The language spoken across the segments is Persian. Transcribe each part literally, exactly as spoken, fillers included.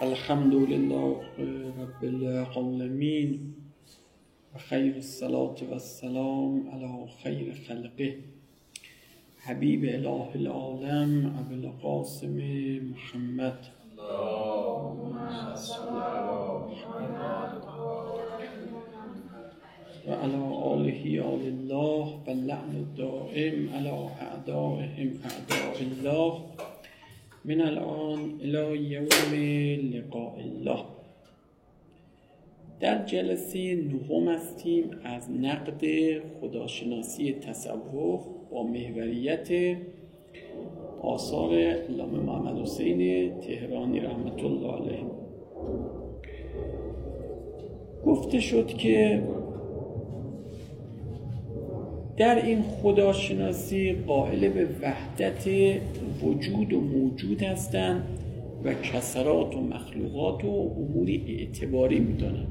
الحمد لله رب العالمين و خیر الصلاة و السلام علی خیر خلقه حبیب اله العالم ابو القاسم محمد و علی آله آل الله و لعن الدائم علی اعدائهم اعداء الله من الان الی یوم لقاء الله. در جلسه نهم هستیم از نقد خداشناسی تصوف با محوریت آثار علامه محمد حسین تهرانی رحمت الله علیه. گفته شد که در این خداشناسی قائل به وحدت وجود و موجود هستند و کسرات و مخلوقات و اموری اعتباری میدانند.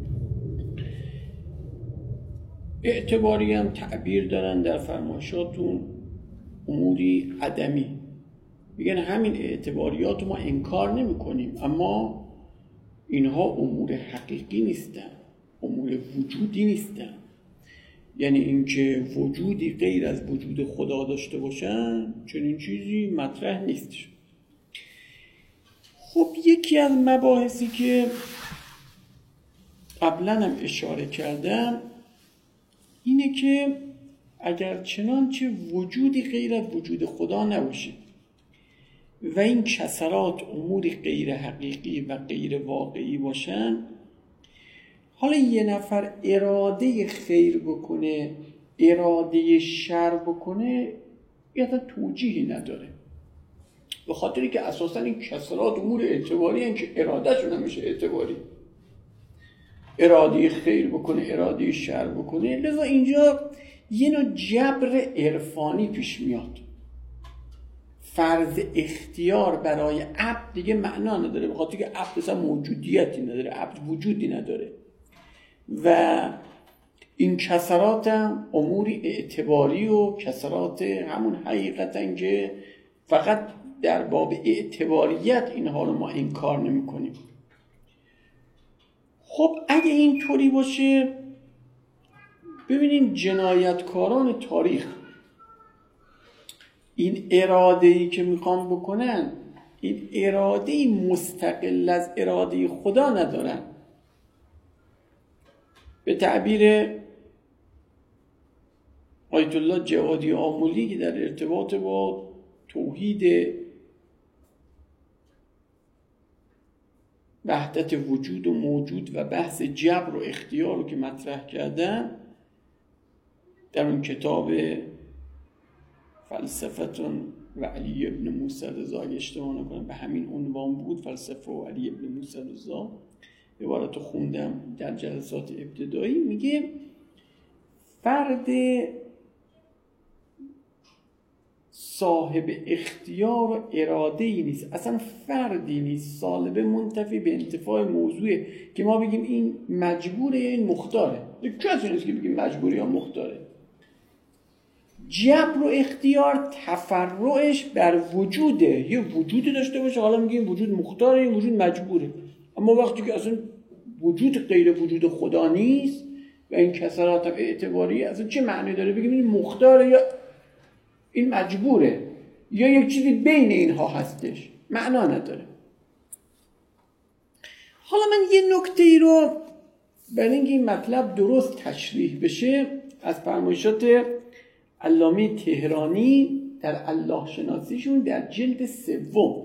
اعتباری هم تعبیر دارن در فرمایشاتون اموری عدمی، میگن همین اعتباریات ما انکار نمی کنیم اما اینها امور حقیقی نیستن، امور وجودی نیستن. یعنی اینکه وجودی غیر از وجود خدا داشته باشن چنین چیزی مطرح نیست. خب یکی از مباحثی که قبلا هم اشاره کردم اینه که اگر چنانچه وجودی غیر از وجود خدا نباشه و این کسرات اموری غیر حقیقی و غیر واقعی باشن، حالا یه نفر اراده خیر بکنه اراده شر بکنه یه توجیهی نداره، به خاطری که اساسا این کسرات امور اعتباری هستند که اراده شون نمیشه اعتباری. اراده خیر بکنه اراده شر بکنه، لذا اینجا یه نوع جبر عرفانی پیش میاد. فرض اختیار برای عبد دیگه معنا نداره، به خاطری که عبد اصلا موجودیتی نداره، عبد وجودی نداره و این کسرات هم اموری اعتباری و کسرات همون حقیقتن که فقط در باب اعتباریت اینها رو ما انکار نمی کنیم. خب اگه این طوری باشه ببینین جنایتکاران تاریخ این اراده‌ای که میخوان بکنن این اراده‌ای مستقل از اراده خدا ندارن. به تعبیر آیت الله جوادی آملی که در ارتباط با توحید وحدت وجود و موجود و بحث جبر و اختیار رو که مطرح کردن در اون کتاب فلسفتون و علی ابن موسی رضا اشتباه نکنم به همین عنوان بود، فلسفه و علی ابن موسی رضا، عبارت رو خوندم در جلسات ابتدایی. میگه فرد صاحب اختیار و اراده ای نیست، اصلا فردی نیست، سالب منتفی به انتفاع موضوعه که ما بگیم این مجبوره یا این مختاره. کسی نیست که بگیم مجبوری یا مختاره. جبر و اختیار تفرعش بر وجوده، یه وجودی داشته باشه حالا میگیم وجود مختاره این وجود مجبوره، اما وقتی که اصلا وجود غیر وجود خدا نیست و این کسرات هم اعتباری، اصلا چه معنی داره بگیم این مختاره یا این مجبوره یا یک چیزی بین اینها هستش؟ معنا نداره. حالا من یه نکته ای رو برای اینکه این مطلب درست تشریح بشه از فرمایشات علامه تهرانی در الله شناسیشون در جلد سوم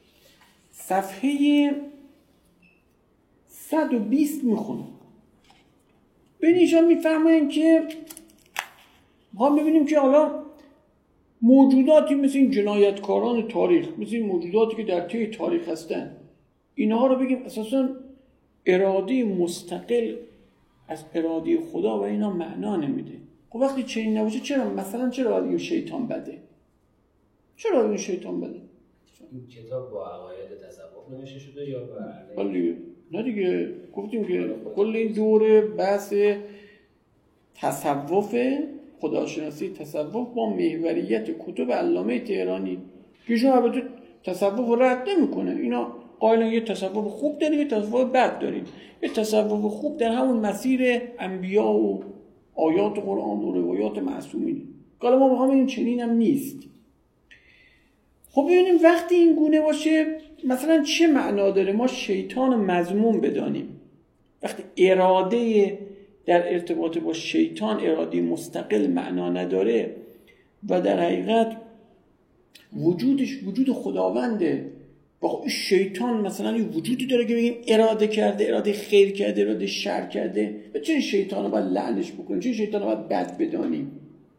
صفحه صد و بیست میخونم. ببین ایشان میفرمایند که ما ببینیم که حالا موجوداتی مثل این جنایتکاران تاریخ، مثل این موجوداتی که در طی تاریخ هستن، اینها رو بگیم اساسا اراده مستقل از اراده خدا و اینا معنا نمیده. خب وقتی چنین نباشه چرا مثلا چرا این شیطان بده؟ چرا این شیطان بده؟ این کتاب با عقاید تصوف نوشته شده یا با علیه؟ نه دیگه گفتیم که کل این دوره بحث تصوف خداشناسی تصوف با محوریت کتب علامه تهرانی که ایشون البته تصوف رد نمیکنه، اینا قائلا یه تصوف خوب داریم، یه تصوف بد داریم. یه تصوف خوب در همون مسیر انبیا و آیات قرآن و روایات معصومینه. حالا ما میخوام ببینیم چنین هم نیست. خب ببینیم وقتی این گونه باشه مثلا چه معنا داره ما شیطان مذموم بدانیم؟ وقتی اراده در ارتباط با شیطان اراده مستقل معنا نداره و در حقیقت وجودش وجود خداونده، با شیطان مثلا یه وجودی داره که بگیم اراده کرده، اراده خیر کرده، اراده شر کرده، و چه شیطان رو باید لعنش بکنیم، چه شیطان رو باید بد بدانیم؟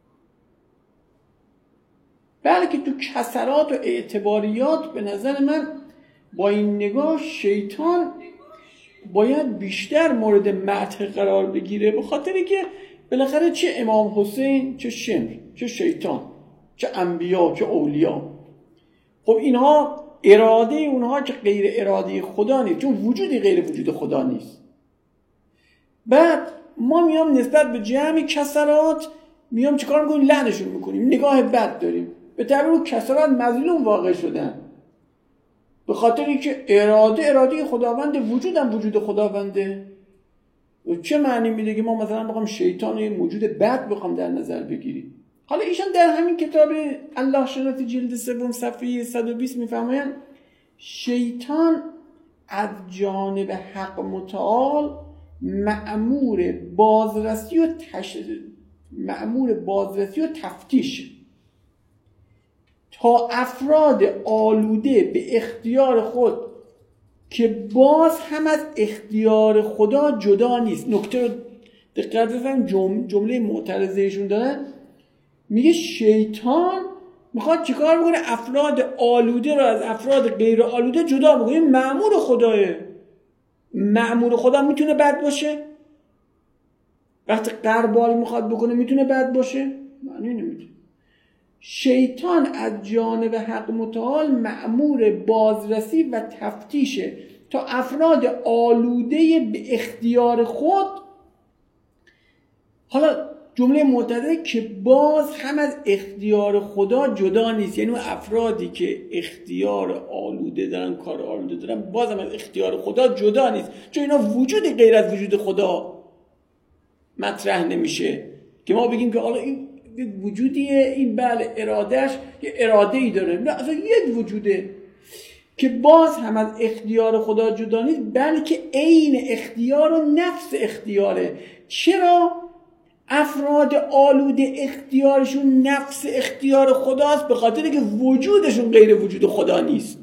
بلکه تو کسرات و اعتباریات به نظر من با این نگاه شیطان باید بیشتر مورد مدح قرار بگیره، به خاطری که بالاخره چه امام حسین، چه شمر، چه شیطان، چه انبیا، چه اولیا، خب اینها اراده اونها که غیر اراده خدا نیست، چون وجودی غیر وجود خدا نیست. بعد ما میام نسبت به جمع کسرات میام چیکار میکنیم؟ لعنشون میکنیم، نگاه بد داریم، به طبع اون کسرات مظلوم واقع شدن، به خاطری که اراده اراده خداوند، وجودم وجود خداونده. چه معنی میده که ما مثلا بخوام شیطان یه موجود بد بخوام در نظر بگیریم؟ حالا ایشان در همین کتاب الله شناسی جلد سوم صفحه صد و بیست میفرمایند شیطان از جانب حق متعال مأمور بازرسی و تش... مأمور بازرسی و تفتیش تا افراد آلوده به اختیار خود که باز هم از اختیار خدا جدا نیست. نکته رو دقت بفرمایید، جم... جمله معترضهشون دارن، میگه شیطان میخواد چیکار بکنه؟ افراد آلوده رو از افراد غیر آلوده جدا بکنه. این مأمور خداه. مأمور خدا میتونه بد باشه؟ وقتی قربال میخواد بکنه میتونه بد باشه؟ معنی نمیتونه. شیطان از جانب حق متعال مأمور بازرسی و تفتیشه تا افراد آلوده به اختیار خود، حالا جمله معترضه که باز هم از اختیار خدا جدا نیست، یعنی اون افرادی که اختیار آلوده دارن، کار آلوده دارن، باز هم از اختیار خدا جدا نیست، چون اینا وجودی غیر از وجود خدا مطرح نمیشه که ما بگیم که حالا این وجودیه، این بله ارادهش یه اراده ای داره، نه اصلا یک وجوده که باز هم از اختیار خدا جدا نیست، بلکه عین اختیار و نفس اختیاره. چرا؟ افراد آلوده اختیارشون نفس اختیار خداست، به خاطر که وجودشون غیر وجود خدا نیست.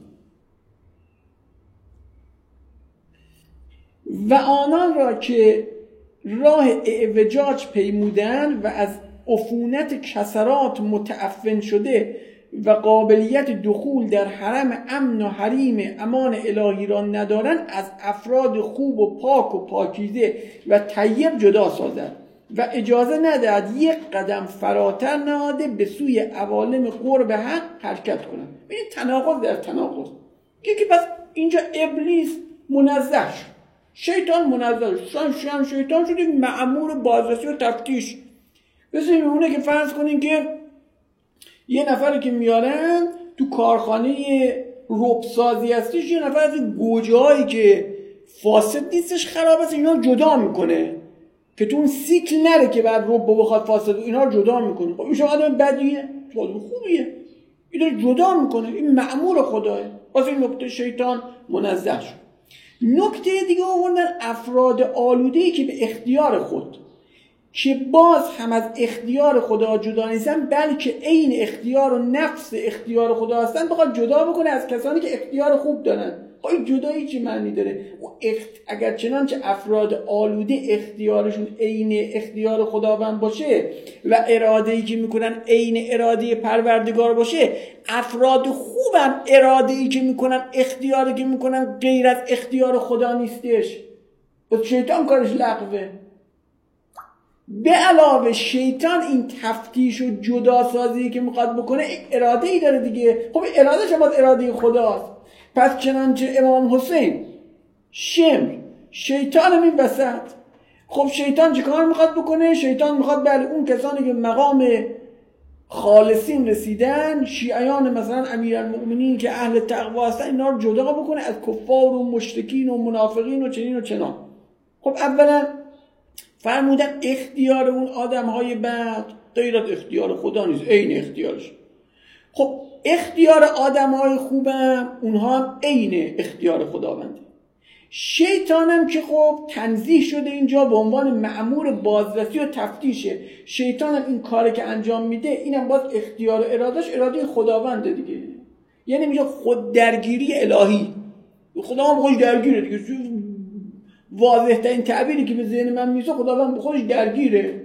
و آنان را که راه اعوجاج پیمودن و از عفونت کسرات متعفن شده و قابلیت دخول در حرم امن و حریم امان الهی را ندارند، از افراد خوب و پاک و پاکیزه و طیب جدا سازد و اجازه ندهد یک قدم فراتر نهاده به سوی عوالم قرب حق حرکت کنند. ببینید تناقض در تناقض که که پس اینجا ابلیس منزه شد، شیطان منزه شد، شیطان شیطان شد یک مأمور بازرسی و تفتیش. مثل اونه که فرض کنین که یه نفری که میارن تو کارخانه ربسازی هستش، یه نفر از گوجه هایی که فاسد نیستش خراب است اینا جدا میکنه که تو اون سیکل نره که بعد رب بخواد فاسد، اینا رو جدا میکنه. خب این شما آدم بدیه؟ آدم خوبیه، اینا رو جدا میکنه، این مأمور خداه. واسه این نکته شیطان منزه شد. نکته دیگه آوردن افراد آلوده‌ای که به اختیار خود که باز هم از اختیار خدا جدا نیستن، بلکه عین اختیار و نفس اختیار خدا هستن، بخواد جدا بکنه از کسانی که اختیار خوب دارن. خب این جدایی چی معنی داره؟ اخت... اگر چنانچه افراد آلوده اختیارشون عین اختیار خداوند باشه و اراده‌ای که میکنن عین اراده پروردگار باشه، افراد خوبم اراده‌ای که میکنن، اختیاری که میکنن غیر از اختیار خدا نیستش. و شیطان کارش لغوه. به علاوه شیطان این تفتیش و جداسازی که میخواد بکنه اراده ای داره دیگه. خب اراده شما اراده خداست. پس چنانچه امام حسین، شمر، شیطان هم این وسط. خب شیطان چه کار میخواد بکنه؟ شیطان میخواد بله اون کسانی که مقام خالصین رسیدن، شیعیان مثلا امیرالمؤمنین که اهل تقوا هستن اینا رو جدا بکنه از کفار و مشرکین و منافقین و چنین و چنان. خب اولا فرمودن اختیار اون آدمهای بد غیر از اختیار خدا نیست، عین اختیارش. خب اختیار آدمهای خوبم اونها هم عین اختیار خداونده. شیطانم که خب تنزیه شده اینجا به عنوان مأمور بازرسی و تفتیشه، شیطانم این کاری که انجام میده اینم باز اختیار و ارادهش اراده خداونده دیگه، یعنی میگه خود درگیری الهی، خدا هم خودش درگیره دیگه. واضح ترین تعبیری که به ذهن من میسه خداوند خودش درگیره.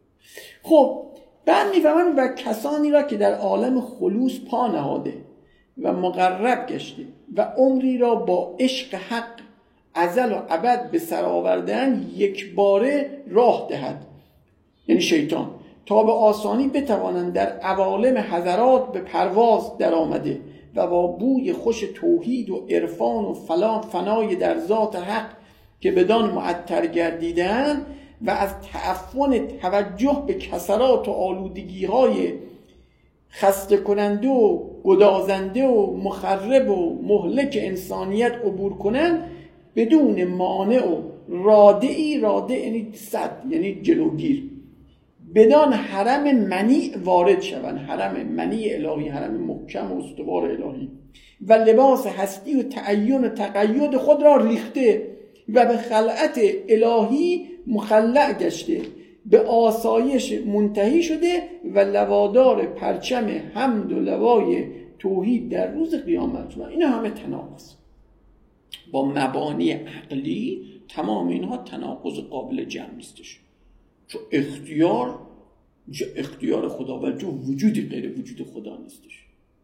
خب بعد میفهمن و کسانی را که در عالم خلوص پا نهاده و مقرب گشته و عمری را با عشق حق ازل و ابد به سر آوردن یک باره راه دهد، یعنی شیطان، تا به آسانی بتوانند در عوالم حضرات به پرواز در آمده و با بوی خوش توحید و عرفان و فلان فنای در ذات حق که بدان معطر گردیدن و از تعفن توجه به کسرات و آلودگی های خسته کننده و گدازنده و مخرب و مهلک انسانیت عبور کنند بدون مانع و رادعی، رادع یعنی صد یعنی جلوگیر، بدان حرم منیع وارد شوند، حرم منیع الهی، حرم محکم و استوار الهی، و لباس هستی و تعین و تقید خود را ریخته و به خلعت الهی مخلع گشته، به آسایش منتهی شده و لوادار پرچم حمد و لوای توحید در روز قیامت. و این همه تناقض با مبانی عقلی، تمام اینها تناقض قابل جمع نیستش، چون اختیار اختیار خدا و جو وجودی غیر وجود خدا نیستش.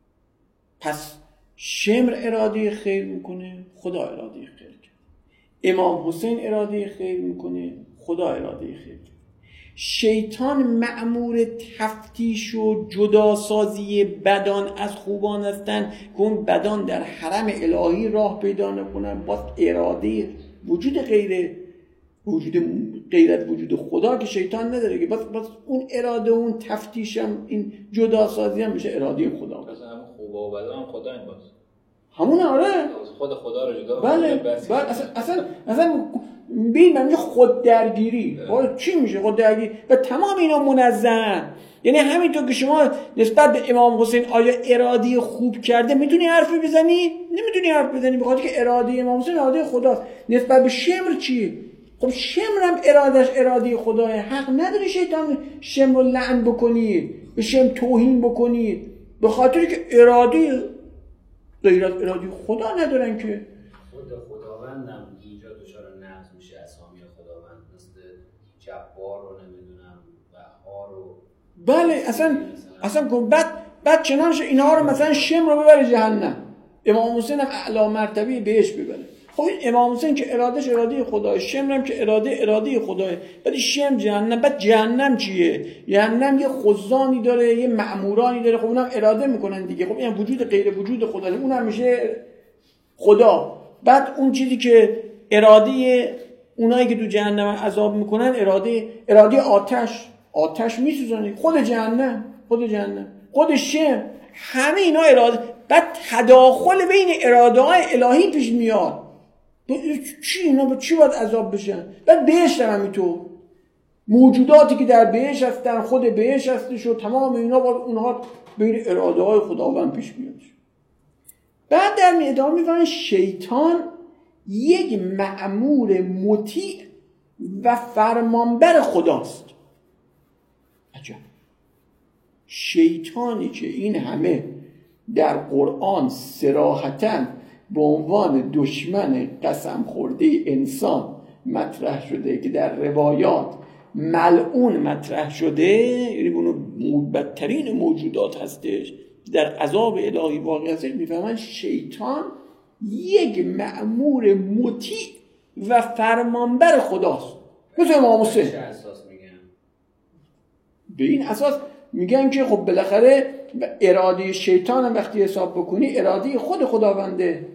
پس شمر اراده خیر میکنه، خدا اراده خیر کرد. امام حسین اراده خیر میکنه، خدا اراده خیر کرد. شیطان مأمور تفتیش و جداسازی بدان از خوبان هستند که اون بدان در حرم الهی راه پیدا نکنن، باز اراده وجود غیر وجود غیر از وجود خدا که شیطان نداره که باز باز اون اراده و اون تفتیشم این جداسازی هم میشه اراده خدا. مثلا همون خوبا و بدا هم خدا این باز همون آره خود خدا رو جدا. بله بله اصلا اصلا اصلا ببین من میگم خود درگیری چی میشه خود درگیری و تمام اینا منظم. یعنی همینطور که شما نسبت به امام حسین آیا ارادی خوب کرده میتونی حرفی بزنی؟ نمیتونی حرف بزنی، بخاطر که اراده امام حسین اراده خداست. نسبت به شمر چی؟ خب شمر هم ارادش اراده خداه، حق نداری شیطان شمر رو لعن بکنی، به شمر توهین بکنی، به خاطر که اراده غیر از اراده خدا ندارن که. خود خداوندم اینجا دچار نقض میشه اسامی خداوند، مثل جبار رو نمیدونم بهار رو. بله اصلا اصلا بعد بعد چنانش اینها رو مثلا شمر رو ببره جهنم، امام حسین هم اعلی مرتبه بهش ببره. خب این امام حسین که ارادش اراده خداه، شمر هم که اراده اراده خداه، بعد شمر جهنم. بعد جهنم چیه؟ جهنم یه خزانی داره، یه مأمورانی داره، خب اونم اراده میکنن دیگه. خب این وجود غیر وجود خدا، اونم میشه خدا. بعد اون چیزی که اراده اونایی که تو جهنم عذاب میکنن اراده اراده آتش، آتش میسوزونه، خود جهنم، خود جهنم، خود شمر، همه اینا اراده. بعد تداخل بین اراده های الهی پیش میاد. چی اینا به چی باید عذاب بشن؟ بعد بهشت هم همینطور، موجوداتی که در بهشت هستن خود بهشت هستش و تمام اینا باید اونها بین اراده های خداوند پیش میاد. بعد در ادامه میفهمن شیطان یک مأمور مطیع و فرمانبر خداست. عجب. شیطانی که این همه در قرآن صراحتاً به عنوان دشمن قسم خورده انسان مطرح شده، که در روایات ملعون مطرح شده، یعنی اونو بدترین موجودات هستش، در عذاب الهی واقع هستش، میفهمن شیطان یک مأمور مطیع و فرمانبر خداست. مثل امام حسین. به این اساس میگن که خب بالاخره اراده شیطان هم وقتی حساب بکنی اراده خود خداونده.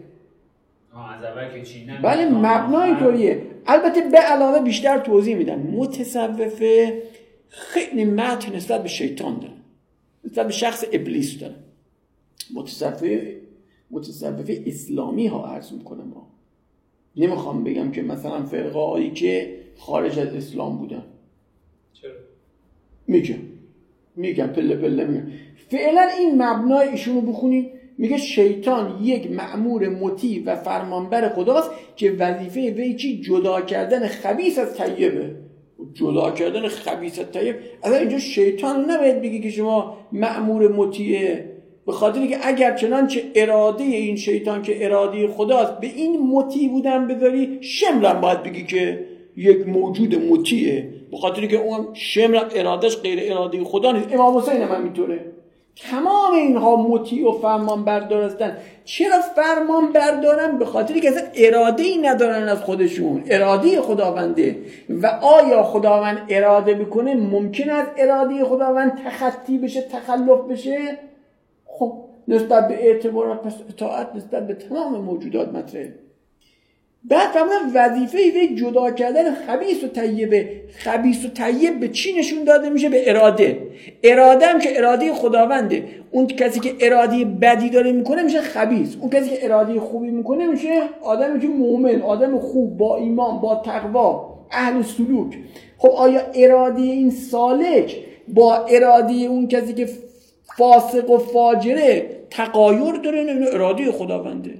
بله مبنای طوریه. البته به علاوه بیشتر توضیح میدن. متصوفه خیلی متن نسبت به شیطان دارن، نسبت به شخص ابلیس داره. متصوفه متصوفه اسلامی ها عرض میکنم، ما نمیخوام بگم که مثلا فرقه هایی که خارج از اسلام بودن. چرا؟ میگم میگم پله پله میگم. فعلا این مبنای ایشونو بخونیم. میگه شیطان یک مأمور مطیع و فرمانبر خداست که وظیفه وی چی؟ جدا کردن خبیث از طیبه. جدا کردن خبیث از طیب. اصلا اینجا شیطان نباید بگی که شما مأمور مطیعه، به خاطر که اگر چنانچه اراده این شیطان که اراده خداست به این مطیع بودن بذاری، شمر باید بگی که یک موجود مطیعه، به خاطر که اون شمر ارادش غیر اراده خدا نیست. امام حسین هم اینطوره. تمام اینها مطیع و فرمان بردار هستن. چرا فرمان بردارن؟ به خاطر که اصلا اراده ای ندارن از خودشون، اراده خداونده. و آیا خداوند اراده بکنه ممکن است اراده خداوند تخطی بشه، تخلف بشه؟ خب نسبت به اعتبار پس اطاعت نسبت به تمام موجودات مطرحه. بعد فرمودن وظیفه وی جدا کردن خبیث و طیبه. خبیث و طیب به چی نشون داده میشه؟ به اراده. اراده هم که اراده خداونده. اون کسی که اراده بدی داره میکنه میشه خبیث. اون کسی که اراده خوبی میکنه میشه آدمی که مؤمن، آدم خوب، با ایمان، با تقوا، اهل سلوک. خب آیا اراده این سالک با اراده اون کسی که فاسق و فاجره تغایر داره؟ نه، اراده خداونده.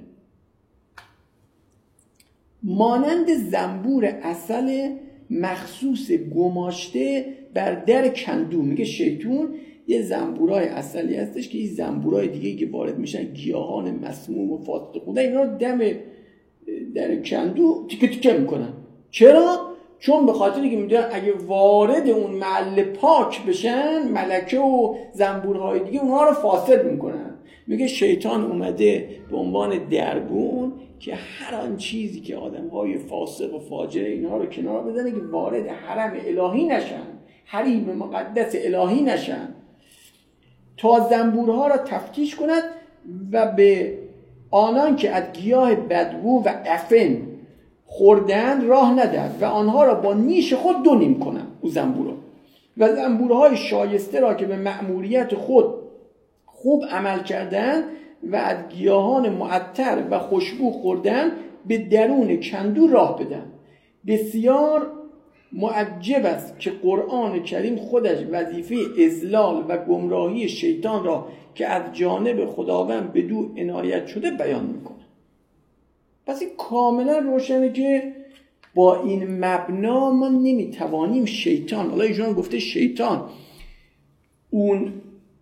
مانند زنبور عسل مخصوص گماشته بر در کندو. میگه شیطون یه زنبورای عسلی هستش که این زنبورای دیگه که وارد میشن گیاهان مسموم و فاسد خونده، اینا رو دم در کندو تیکه تیکه میکنن. چرا؟ چون به خاطری که میدونن اگه وارد اون محل پاک بشن، ملکه و زنبورهای دیگه اونها رو فاسد میکنن. میگه شیطان اومده به عنوان دربون که هر آن چیزی که آدم‌های فاسق و فاجر اینها رو کنار بزنه که وارد حرم الهی نشن، حریم مقدس الهی نشن، تا زنبورها را تفتیش کند و به آنان که از گیاه بدبو و عفن خوردند راه ندهد و آنها را با نیش خود دو نیم کنند. او زنبورها و زنبورهای شایسته را که به مأموریت خود خوب عمل کردند و از گیاهان معطر و خوشبو خوردن به درون کندو راه بدن. بسیار معجب است که قرآن کریم خودش وظیفه اضلال و گمراهی شیطان را که از جانب خداوند بدو عنایت شده بیان میکنه. پس این کاملا روشنه که با این مبنا ما نمیتوانیم شیطان، حالا ایشون گفته شیطان، اون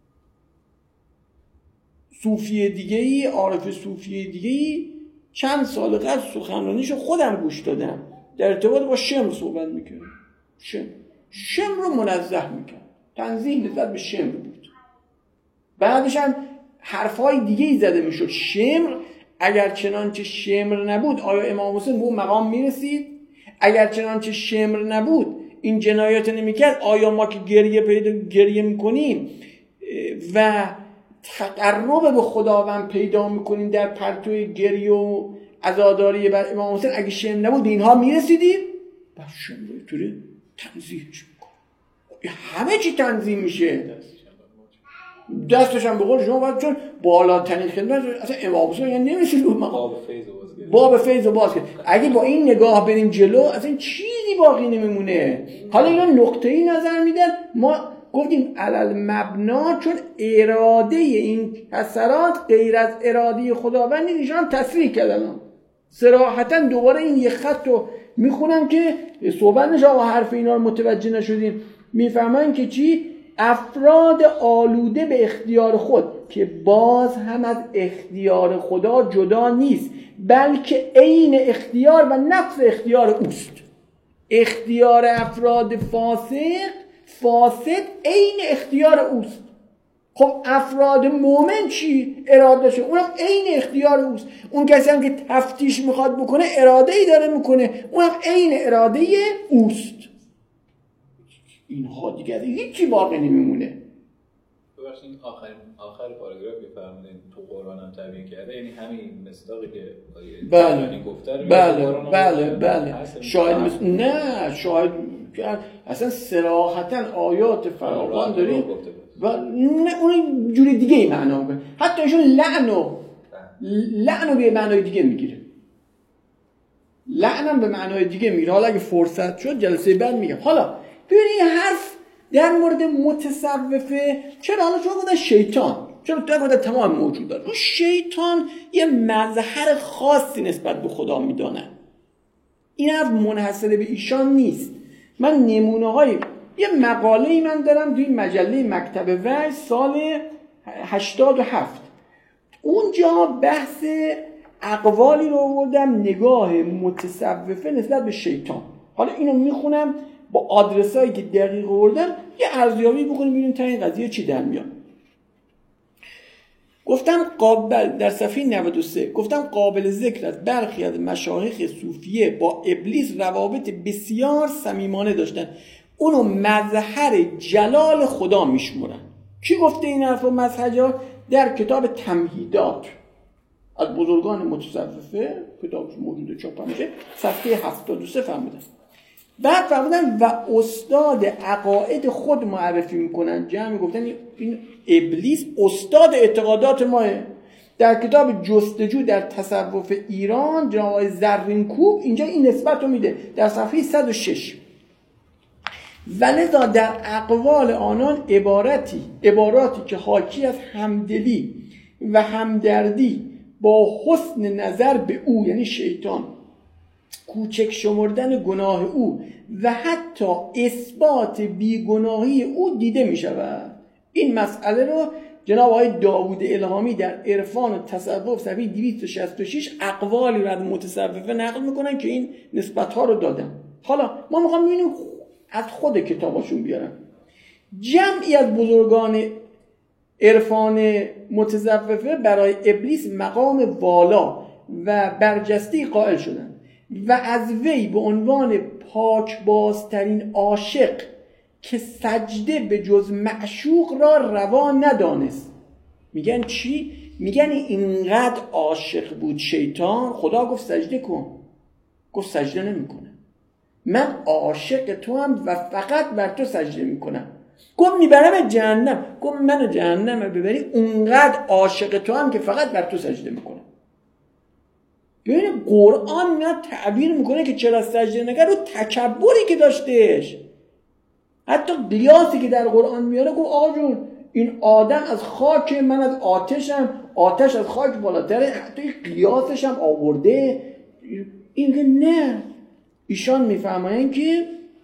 صوفی دیگه‌ای، عارف صوفی دیگه‌ای چند سال قبل سخنرانیشو خودم گوش دادم، در ارتباط با شمر صحبت می‌کرد. شمر شمر رو منزه می‌کرد، تنزیه نسبت به شمر بود. بعدش هم حرفای دیگه‌ای زده می‌شد. شمر اگر چنانچه شمر نبود آیا امام حسین به اون مقام می‌رسید؟ اگر چنانچه شمر نبود این جنایات نمی‌کرد آیا ما که گریه پیدا گریه می‌کنیم و تقرب به خداوند پیدا میکنیم در پرتوی گریه و عزاداری بر امام حسین، اگه شمر نبود به اینها میرسیدیم؟ بس شمر رو طوری تنظیحش میکنه. همه چی تنظیم میشه، دستش هم به قول شما باید، چون بالاترین خدمت اصلا امام حسین یعنی نمیشه رو مقام باب فیض و باز کرد. اگه با این نگاه بریم جلو اصلا چیزی باقی نمیمونه. حالا اینا نقطه‌ای نظر میدن. ما گفتیم علل مبنا، چون اراده این حسرات غیر از اراده خداوند نیست. ایشان تصریح کردن صراحتا. دوباره این یه خط رو میخونم که صحبت نشه و حرف اینا رو متوجه نشدیم. میفهمن که چی؟ افراد آلوده به اختیار خود که باز هم از اختیار خدا جدا نیست، بلکه عین اختیار و نفس اختیار اوست. اختیار افراد فاسق فاسد عین اختیار اوست. خب افراد مومن چی؟ اراده شه، اونم عین اختیار اوست. اون کسی هم که تفتیش میخواد بکنه اراده ای داره میکنه، اونم عین اراده اوست. اینها دیگه هیچی باقی نمیمونه. ببخشید آخرین آخر پاراگراف میفرمایید تو قرآن هم تعبیه کرده، یعنی همین مصداقی که بله گفته رو بله بله بله شاهد مثل... نه شاهد اصلا صراحتا آیات فراوان داریم و نه اون جوری دیگه ای معنا میکنه، حتی ایشون لعنو لعنو به معنای دیگه میگیره، لعنم به معنای دیگه میگیره. حالا اگه فرصت شد جلسه بعد میگم. حالا ببینید این حرف در مورد متصوفه چرا حالا چون گفتن شیطان، چرا در مورد تمام موجودات اون شیطان یه مظهر خاصی نسبت به خدا میدانه، این حرف منحصر به ایشان نیست. من نمونه های یه مقاله ای من دارم توی مجله مکتب وحی سال هشتاد و هفت، اونجا بحث اقوالی رو آوردم نگاه متصوفه نسبت به شیطان. حالا اینو میخونم با آدرسایی که دقیق آوردم، یه ارزیابی بکنیم ببینیم تا این قضیه چی در میاد. گفتم قابل در صفحه نود و سه گفتم قابل ذکر است برخی از مشایخ صوفیه با ابلیس روابط بسیار صمیمانه داشتن، اونو مظهر جلال خدا میشمرن. کی گفته این حرفو؟ مظهر در کتاب تمهیدات از بزرگان متصوفه، کتابش موجوده چاپ میشه، صفحه هفتاد و سه فرمودن. بعد فرمودن و استاد عقاید خود معرفی میکنن، جمع گفتن این ابلیس استاد اعتقادات ماه. در کتاب جستجو در تصوف ایران جناب آقای زرینکوب اینجا این نسبت رو میده در صفحه صد و شش. ولذا در اقوال آنان عبارتی عباراتی که حاکی از همدلی و همدردی با حسن نظر به او، یعنی شیطان، کوچک شمردن گناه او و حتی اثبات بیگناهی او دیده می شود. این مسئله رو جناب آقای داوود الهامی در عرفان و تصوف صفحه دویست و شصت و شش اقوالی رو از متصوفه نقل میکنن که این نسبت ها رو دادن. حالا ما میخوام ببینیم از خود کتاباشون بیارم. جمعی از بزرگان عرفان متصوفه برای ابلیس مقام والا و برجسته قائل شدند و از وی به عنوان پاک بازترین عاشق که سجده به جز معشوق را روا ندانست. میگن چی؟ میگن اینقدر عاشق بود شیطان، خدا گفت سجده کن، گفت سجده نمی کنه. من عاشق تو هم و فقط بر تو سجده میکنم. گفت میبرم جهنم، گفت منو جهنم ببری، اونقدر عاشق تو هم که فقط بر تو سجده میکنم. ببینید قرآن میاد تعبیر میکنه که چرا سجده نکرد و تکبری که داشتهش. حتی قیاسی که در قرآن میاره گفت آقا جون این آدم از خاک، من از آتشم، آتش از خاک بالاتره، حتی قیاسش هم آورده. این نه، ایشان میفهمن که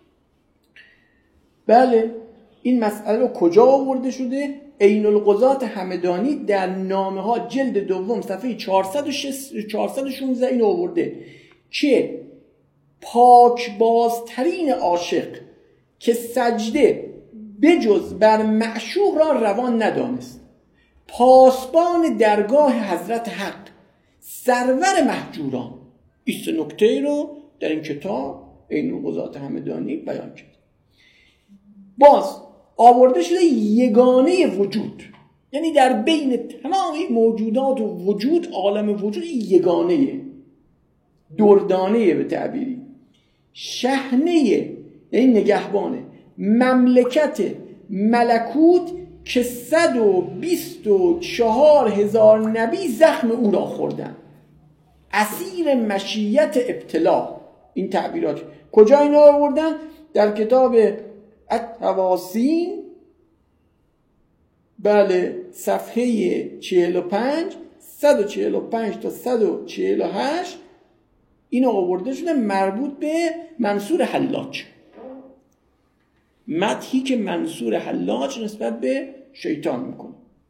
بله این مسئله رو کجا آورده شده؟ عین القضات همدانی در نامه ها جلد دوم صفحه چهارصد و شانزده این آورده که پاک بازترین عاشق که سجده بجز بر معشوق را روان ندانست، پاسبان درگاه حضرت حق، سرور مهجوران. این نکته رو در این کتاب عین القضات همدانی بیان کرد. باز آورده شده یگانه وجود، یعنی در بین تمام موجودات و وجود، عالم وجود یگانه، دردانه به تعبیری، شحنه یعنی نگهبانه، مملکت ملکوت که صد و بیست و چهار هزار نبی زخم او را خوردن، اسیر مشیت ابتلا. این تعبیرات کجا اینا آوردن؟ در کتاب التواسین، بله صفحه چهل و پنج، صد و چهل و پنج تا صد و چهل و هشت اینو آورده شده مربوط به منصور حلاج، مدحی که منصور حلاج نسبت به شیطان میکنه.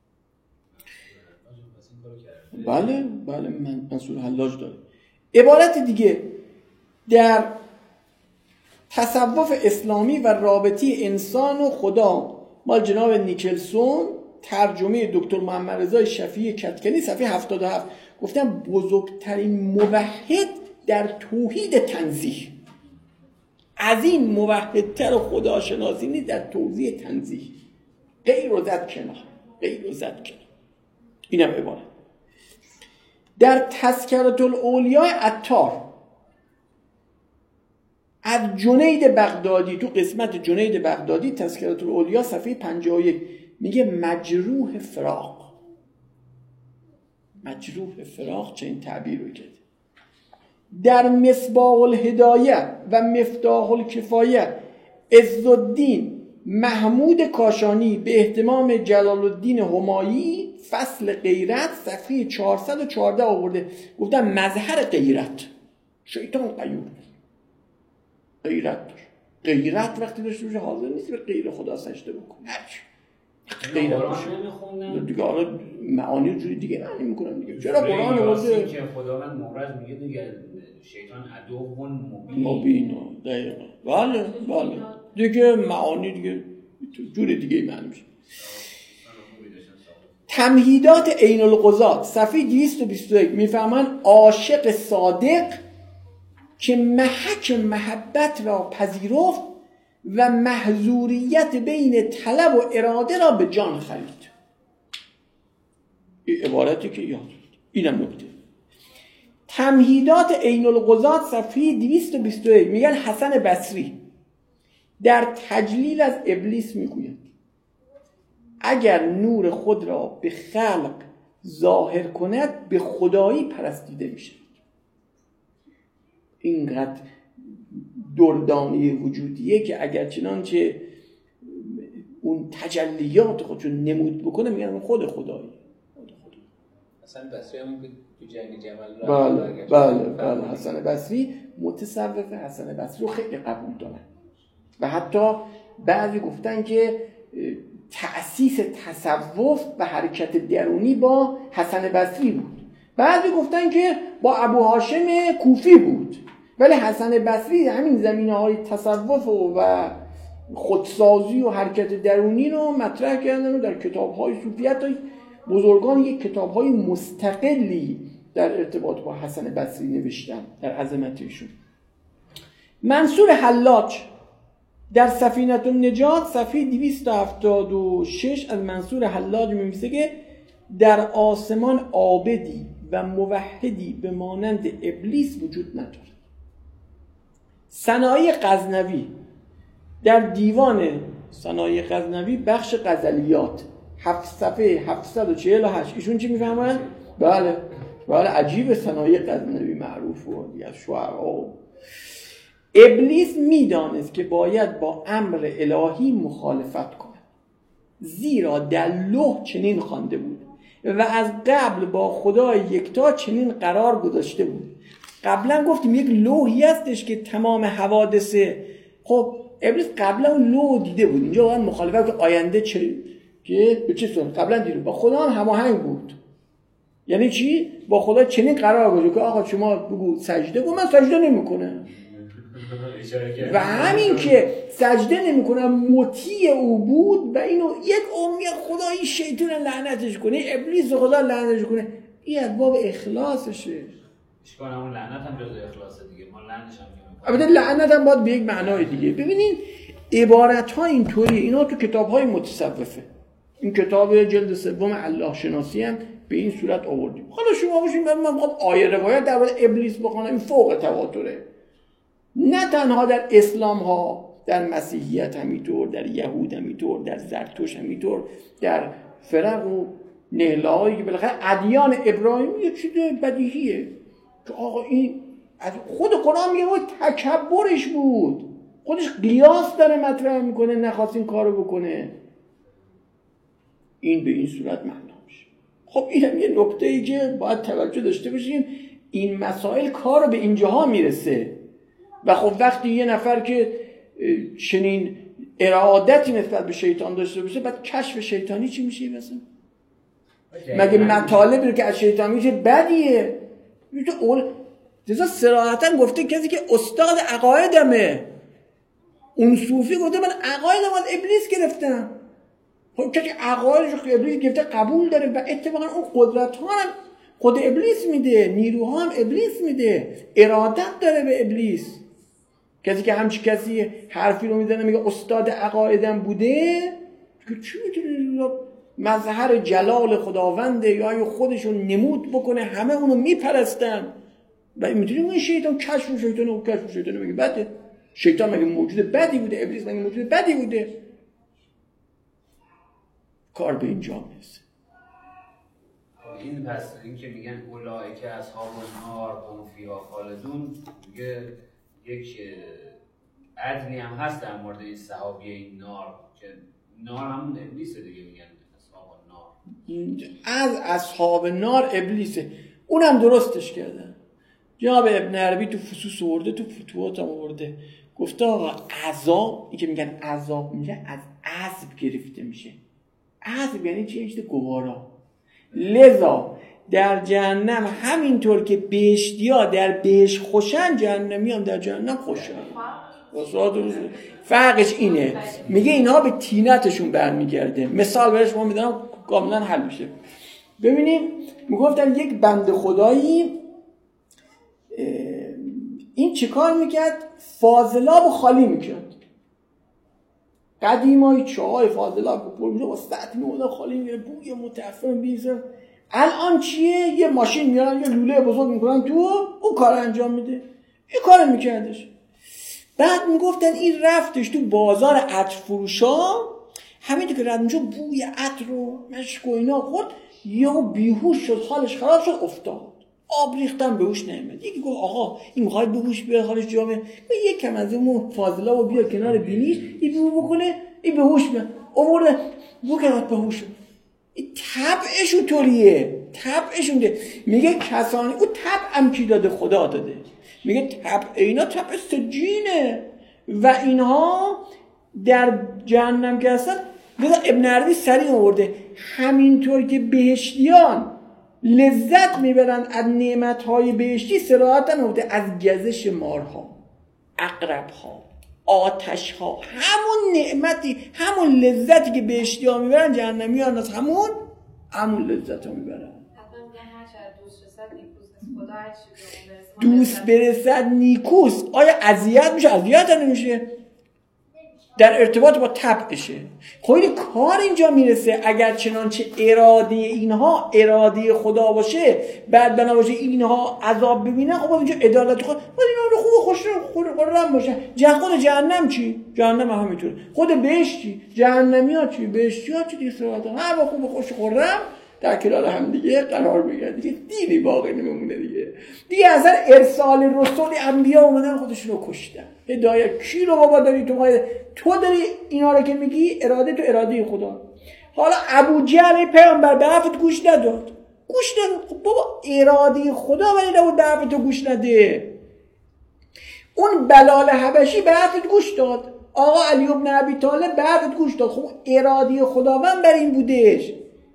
بله بله منصور حلاج داره. عبارت دیگه در تصوف اسلامی و رابطه انسان و خدا مال جناب نیکلسون، ترجمه دکتر محمد رضا شفیعی کتکنی، صفحه هفتاد و هفت، گفتم بزرگترین موحد در توحید تنزیه. از این موحدتر خداشناسی نیست در توضیح تنزیه، غیر و ذات کنار. غیر و زد کرد. اینم عبارت. در تذکرة الاولیاء عطار از جنید بغدادی، تو قسمت جنید بغدادی تذکرة الاولیاء صفحه پنجاه و یک میگه مجروح فراق. مجروح فراق چنین تعبیر رو کرد. در مصباح الهدایه و مفتاح الکفایه عزالدین محمود کاشانی به اهتمام جلال الدین همایی فصل غیرت صفحه چهارصد و چهارده آورده. گفتن مظهر غیرت شیطان غیور غیرت داشت. غیرت وقتی داشته باشه حاضر نیست به غیر خدا سجده بکنه. هرچی غیرت باشه دیگه. حالا معانی رو جوری دیگه معنی میکنن دیگه. چرا قرآن آورده که خداوند مورز میگه دیگه شیطان عدو مبین مبین. دقیقاً بله بله دیگه معانی دیگه جوری دیگه معنی میشه. تمهیدات عین القضات صفحه دویست و بیست و یک میفهمن عاشق صادق که محک محبت را پذیرفت و محظوریت بین طلب و اراده را به جان خرید. این عبارتی که یاد اینم نکته. تمهیدات عین القضات صفحه دویست و بیست و یک میگن حسن بصری در تجلیل از ابلیس میگوید اگر نور خود را به خلق ظاهر کند به خدایی پرستیده میشه. اینقدر دردانی وجودیه که اگر چنانچه اون تجلیات خودشو نمود بکنه میگن خود خدایی. حسن بصری هم تو جنگ جمل را بله بله بله حسن بصری متصوف حسن بصری رو خیلی قبول دارن و حتی بعضی گفتن که تأسیس تصوف و حرکت درونی با حسن بصری بود. بعضی گفتن که با ابو هاشم کوفی بود. ولی حسن بصری همین زمینه‌های تصوف و خودسازی و حرکت درونی رو مطرح کردن و در کتاب‌های صوفیت بزرگان یک کتاب‌های مستقلی در ارتباط با حسن بصری نوشتن در عظمتشون. منصور حلاج در سفینة النجات صفحه دویست و هفتاد و شش از منصور حلاج می‌نویسه که در آسمان عابدی و موحدی به مانند ابلیس وجود ندارد. ثنایی غزنوی در دیوان ثنایی غزنوی بخش غزلیات هفت صفحه هفتصد و چهل و هشت ایشون چی میفهمن؟ بله بله عجیب. ثنایی غزنوی معروف و از شعرا. ابلیس میدانست که باید با امر الهی مخالفت کند زیرا در لوح چنین خوانده بود و از قبل با خدای یکتا چنین قرار گذاشته بود. قبلا گفتیم یک لوحی هستش که تمام حوادث، خب ابلیس قبلا اون لوح دیده بود. اینجا واقعا مخالفت آینده چه که به چه صورت قبلا دیده با خدا هم هماهنگ بود. یعنی چی؟ با خدا چنین قرار گذاشته که آقا شما بگو سجده کن، من سجده نمیکنم. و همین که سجده نمیکنم مطیع او بود و اینو یک امید خدایی شیطان لعنتش کنه، ابلیس خدا لعنتش کنه. این از باب اخلاصشه. اشکال همون لعنت هم جز اخلاصه دیگه. ما لعنتش هم میگیم. البته لعنت هم باید به یک معنای دیگه. ببینید عبارت ها اینطوری، اینا تو کتاب های متصوفه. این کتاب جلد سوم الله شناسی هم به این صورت آوردیم. حالا شما باشین من میخوام آیه روایت درباره ابلیس بخونم، این فوق تواتره. نه تنها در اسلام ها، در مسیحیت همینطور، در یهود همینطور، در زرتشت همینطور، در فرق و نهله هایی که بالاخره ادیان ابراهیمی یه چیز بدیهیه که آقا این از خود قرآن میگه وای تکبرش بود، خودش قیاس داره مطرح میکنه، نخواست این کارو بکنه. این به این صورت معنا میشه. خب اینم یه نکته‌ای که باید توجه داشته باشیم. این مسائل کار رو به اینجاها میرسه و خب وقتی یه نفر که چنین ارادتی نسبت به شیطان داشته باشه، بعد کشف شیطانی چی میشه مثلا؟ مگه مطالبی که از شیطان میشه بدیه؟ میگه اول جزا صراحتاً گفته کسی که استاد عقایدمه، اون صوفی گفته من عقایدم از ابلیس گرفتم. خب کسی عقایدش رو ابلیس گرفته قبول داره و اتفاقا اون قدرت ها هم خود ابلیس میده، نیروها هم ابلیس میده، ارادت داره به ابلیس. کسی که همچی کسی حرفی رو میزنه میگه استاد عقایدم بوده، که چی میتونه مظهر جلال خداونده یا خودشون نمود بکنه، همه اونو میپرستن. و میتونیم این شیطان کشف شیطان و کشف شیطان بگه بده. شیطان مگه موجود بدی بوده؟ ابلیس مگه موجود بدی بوده؟ کار به اینجا میرسه. این پس این که میگن اولئک اصحاب النار هم فیها خالدون، میگه یک عدلی هم هست در مورد این صحابی این نار که نار همون ابلیسه دیگه، میگن اصحاب النار. از اصحاب نار ابلیسه، اونم درستش کردن. جناب ابن عربی تو فصوص آورده، تو فتوحات هم آورده، گفته آقا عذاب، این که میگن عذاب میشه از عذب گرفته میشه. عذب یعنی چی؟ یعنی گوارا. لذا در جهنم همینطور که بهشتیا در بهشت خوشن، جهنمی هم در جهنم خوشن. فرقش اینه، میگه اینها به تینتشون برمیگرده. مثال برش ما میدونم کاملا حل میشه. ببینیم میگفتن یک بنده خدایی این چه کار میکرد؟ فاضلاب خالی میکرد. قدیمای چاهای فاضلاب پر میشه و سطح میوده خالی میره، بوی متعفن بیزن. الان چیه؟ یه ماشین میارن یه لوله بزرگ میکنن تو، اون کار انجام میده. این کار میکردش. بعد میگفتن این رفتش تو بازار عطر فروشا، همینطور که رد میشه بوی عطر و مشک و اینا خورد، یهو بیهوش شد، حالش خراب شد، افتاد. آب ریختن بهوش نمیاد. یکی گفت آقا این میخواد بهوش بیاد، حالش جا میاد، یک کم از اون فاضلا و بیا کنار بینیش، این بو بکنه، این بهوش میاد. آورده بو کنار بهوش. این طبعش اونطوریه، طبعش اونده. میگه کسانی، اون طبع هم کی داده؟ خدا داده. میگه طبع اینا طبع سجینه و اینها در جهنم که هستن. لذا ابن عربی سریع آورده همینطور که بهشتیان لذت میبرن از نعمتهای بهشتی، صراحتاً آورده از گزش مارها، عقربها، آتشها، همون نعمتی، همون لذتی که بهشتیان میبرن جهنمیان از همون همون لذت ها میبرن. دوست برسد نیکوس. آیا اذیت میشه؟ اذیت نمیشه، در ارتباط با طبعشه. خب این کار اینجا میرسه اگر چنانچه اراده اینها اراده خدا باشه، بعد بنا باشه اینها عذاب ببینن، خب اینجا عدالت خدا، بعد اینا رو خوب خوش خورم باشه. جه خود جهنم چی؟ جهنم هم همینطوره. خود بهشت چی؟ جهنمی ها چی؟ بهشتی ها چی؟ دیگه صورت هر با خوب خوش خورم در کنار هم دیگه قرار بگیرن، دیگه دیدی باقی نمیمونه دیگه. دیگه اصلا ارسال رسول انبیا اومدن خودشون رو کشتن. هدایت کی رو بابا داری تو؟ تو داری اینا رو که میگی اراده تو اراده خدا. حالا ابو جهل پیامبر به حرفت گوش نداد، گوش نداد. خب بابا اراده خدا ولی نبود به حرفت گوش نده. اون بلال حبشی به حرفت گوش داد، آقا علی بن ابی طالب به حرفت گوش داد. خب اراده خداوند بر این بودش.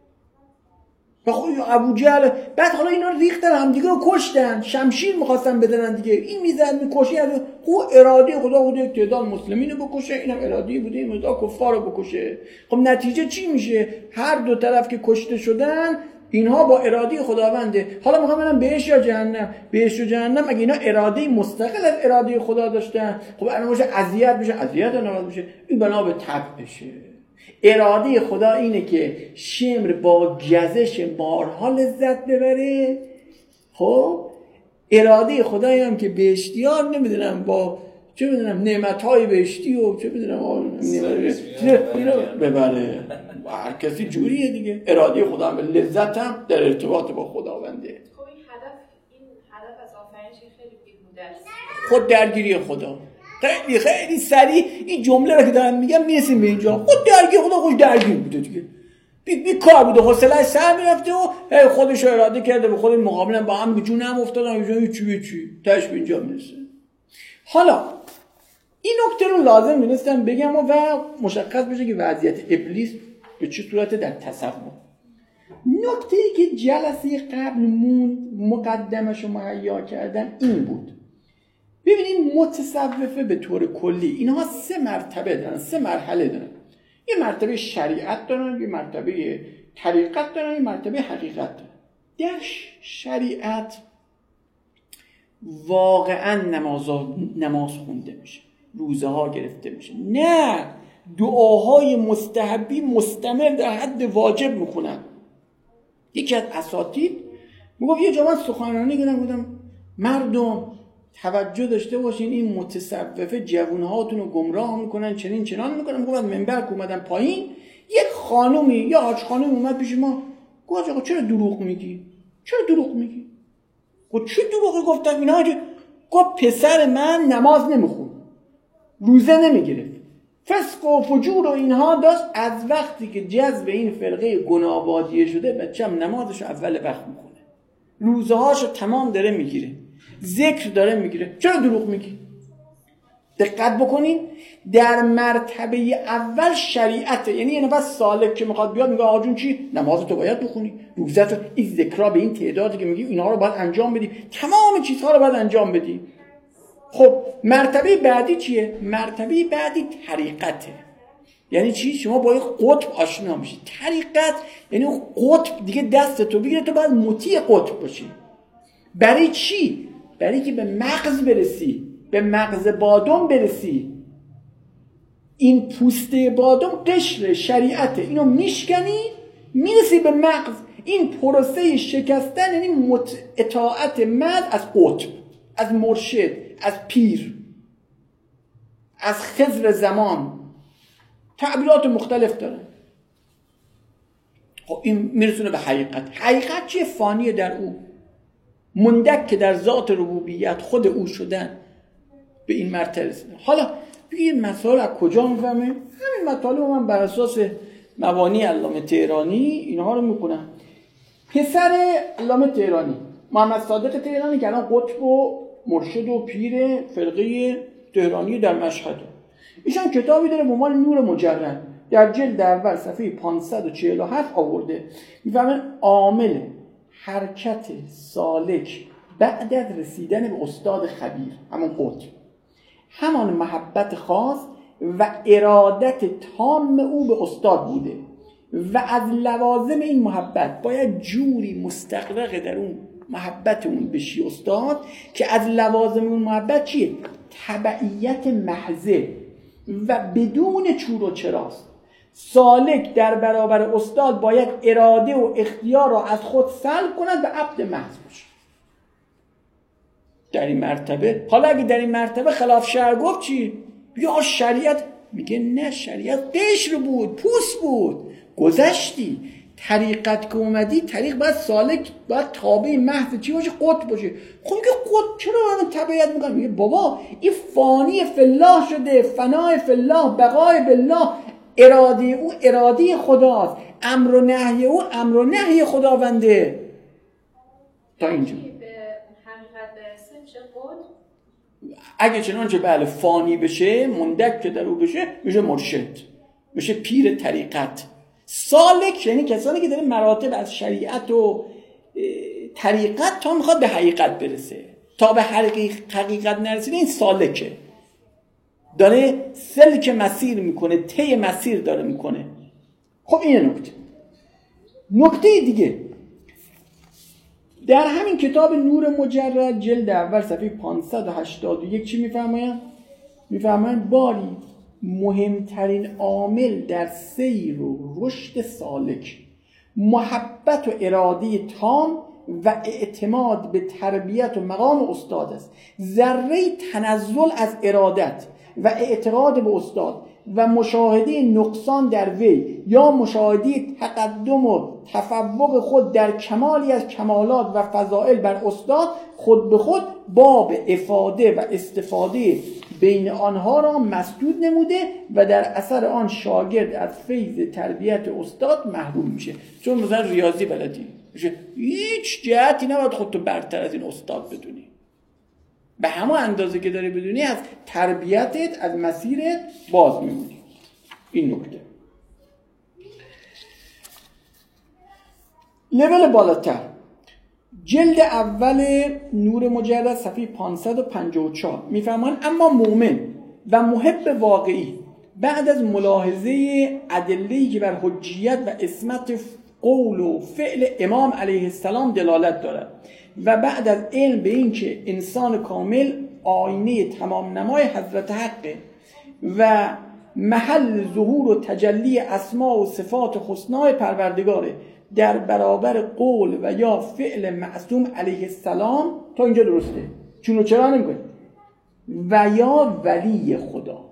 خب ابو جهل بعد حالا اینا ریختن هم دیگه رو کشتن، شمشیر می‌خواستن بدنن دیگه، این میزد میکشی. از خب اراده خدا بوده یک تعداد مسلمین رو بکشه، اینم اراده بوده این مدت کفار رو بکشه. خب نتیجه چی میشه؟ هر دو طرف که کشته شدن اینها با اراده خداونده. حالا میخوام ببینم بهش یا جهنم. بهش و جهنم اگه اینا اراده مستقل از اراده خدا داشتن، خب الان میشه اذیت بشه، اذیت نباید بشه. این بنا به طبعشه. اراده خدا اینه که شمر با گزش مارها لذت ببره. خب اراده خدا هم که بهشتیان نمیدونم با چه میدونم نعمتهای بهشتی و چه میدونم نعمت ببره. هر کسی جوریه دیگه. اراده خدا هم لذت هم در ارتباط با خداونده. خب این هدف این هدف از آفرینش خیلی بیهوده است. خود درگیری خدا. خیلی خیلی سریع این جمله رو که دارم میگم میرسیم به اینجا. خود درگیر خدا خوش درگیر بوده دیگه. بی, بی کار بوده، حوصله‌اش سر میرفته و خودش رو اراده کرده به خود مقابلن با هم به جون هم افتادن. اینجا چی به چی تاش به اینجا میرسه. حالا این نکته رو لازم می‌دونستم بگم و مشخص بشه که وضعیت ابلیس به چه صورت در تصور. نکته‌ای که جلسه قبل مون مقدمش رو مهیا کردم این بود. ببینید متصوفه به طور کلی اینها سه مرتبه دارن، سه مرحله دارن. یه مرتبه شریعت دارن، یه مرتبه طریقت دارن، یه مرتبه حقیقت دارن. در شریعت واقعا نماز نماز خونده میشه، روزه ها گرفته میشه. نه، دعاهای مستحبی مستمر در حد واجب میخونن. یکی از اساتید میگفت یه جا من سخنرانی کردم، گفتم مردم توجه داشته باشین این متصوفه جوانهاتون رو گمراه میکنن، چنین چنان میکنن. گفت از منبر که اومدم پایین یک خانومی یا حاج خانومی اومد پیش ما، گفت آقا چرا دروغ میگی؟ چرا دروغ میگی؟ گفت چه دروغی گفتم اینا؟ گفت پسر من نماز نمیخون، روزه نمیگرفت، فسق و فجور و اینها داشت، از وقتی که جذب این فرقه گناه‌آبادیه شده بچه‌م نمازشو اول وقت میخونه، روزه هاشو تمام داره میگیره، ذکر داره میگیره، چرا دروغ میگی؟ دقت بکنین در مرتبه اول شریعته، یعنی یه نفر سالک که میخواد بیاد میگه آقا جون چی؟ نمازتو باید بخونی، روزتو، این ذکرها به این تعدادی که میگی اینها رو باید انجام بدی، تمام چیزها رو باید انجام بدی. خب مرتبه بعدی چیه؟ مرتبه بعدی طریقته. یعنی چی؟ شما با این قطب آشنا میشی. طریقت یعنی اون قطب دیگه دستتو بگیره، تو باید مطیع قطب باشی. برای چی؟ برای که به مغز برسی، به مغز بادم برسی. این پوسته بادم قشر شریعته، اینو میشکنی میرسی به مغز. این پروسه شکستن یعنی اطاعت مغز از قطب، از مرشد، از پیر، از خضر زمان. تعبیرات مختلف داره. خب این میرسونه به حقیقت. حقیقت چیه؟ فانیه در او، مندک که در ذات ربوبیت خود او شدن، به این مرتبه رسیدن. حالا این مسائل از کجا میفهمیم؟ همین مطالب من بر اساس مبانی علامه طهرانی اینها رو میکنم. پسر علامه طهرانی محمد صادق طهرانی که الان قطب و مرشد و پیر فرقه طهرانی در مشهد، ایشان کتابی داره به عنوان نور مجرد، در جلد اول صفحه پانصد و چهل و هفت آورده، میفهمن عامل حرکت سالک بعد از رسیدن به استاد خبیر، همون قطب، همان محبت خاص و ارادت تام او به استاد بوده و از لوازم این محبت باید جوری مستغرق در اون محبت اون بشی استاد که از لوازم اون محبت چیه؟ تبعیت محضه و بدون چور و چراست. سالک در برابر استاد باید اراده و اختیار را از خود سلب کند و عبد محض باشه. در این مرتبه، حالا اگه در این مرتبه خلاف شرع گفت چی؟ یا شریعت میگه نه، شریعت قشر بود، پوست بود، گذشتی. طریقت که اومدی، طریق باید سالک، باید تابع محض چی باشه؟ قطب باشه. خب میگه قطب چرا من تبعیت میکنم؟ میگه بابا این فانی فالله شده، فنای فالله، بقای بالله، اراده او اراده خداست، امر و نهی او امر و نهی خداونده. تا اینجا اگه چنانچه بله فانی بشه، مندک که در او بشه، میشه مرشد، میشه پیر طریقت. سالک یعنی کسانی که داره مراتب از شریعت و طریقت تا میخواد به حقیقت برسه، تا به حقیقت نرسیده، این سالکه، داره سلک مسیر میکنه، طی مسیر داره میکنه. خب این نکته. نکته دیگه در همین کتاب نور مجرد جلد اول صفحه پانصد و هشتاد و یک چی میفرمایند؟ میفرمایند باری مهمترین عامل در سیر و رشد سالک محبت و اراده تام و اعتماد به تربیت و مقام استاد است. ذره تنزل از ارادت و اعتقاد به استاد و مشاهده نقصان در وی یا مشاهده تقدم و تفوق خود در کمالی از کمالات و فضائل بر استاد خود به خود باب افاده و استفاده بین آنها را مسدود نموده و در اثر آن شاگرد از فیض تربیت استاد محروم میشه. چون مثلا ریاضی بلدی میشه، هیچ جهتی نباید خودتو برتر از این استاد بدونی، به همه اندازه که داری بدونی از تربیتت، از مسیرت باز میمونی. این نکته. لول بالاتر جلد اول نور مجرد صفحه پانصد و پنجاه و چهار میفهمان اما مومن و محب واقعی بعد از ملاحظه ادله‌ای که بر حجیت و عصمت قول و فعل امام علیه السلام دلالت دارد و بعد از علم به این که انسان کامل آینه تمام نمای حضرت حقه و محل ظهور و تجلی اسما و صفات حسنای پروردگاره در برابر قول و یا فعل معصوم علیه السلام. تا اینجا درسته؟ چون و چرا نمیگه و یا ولی خدا.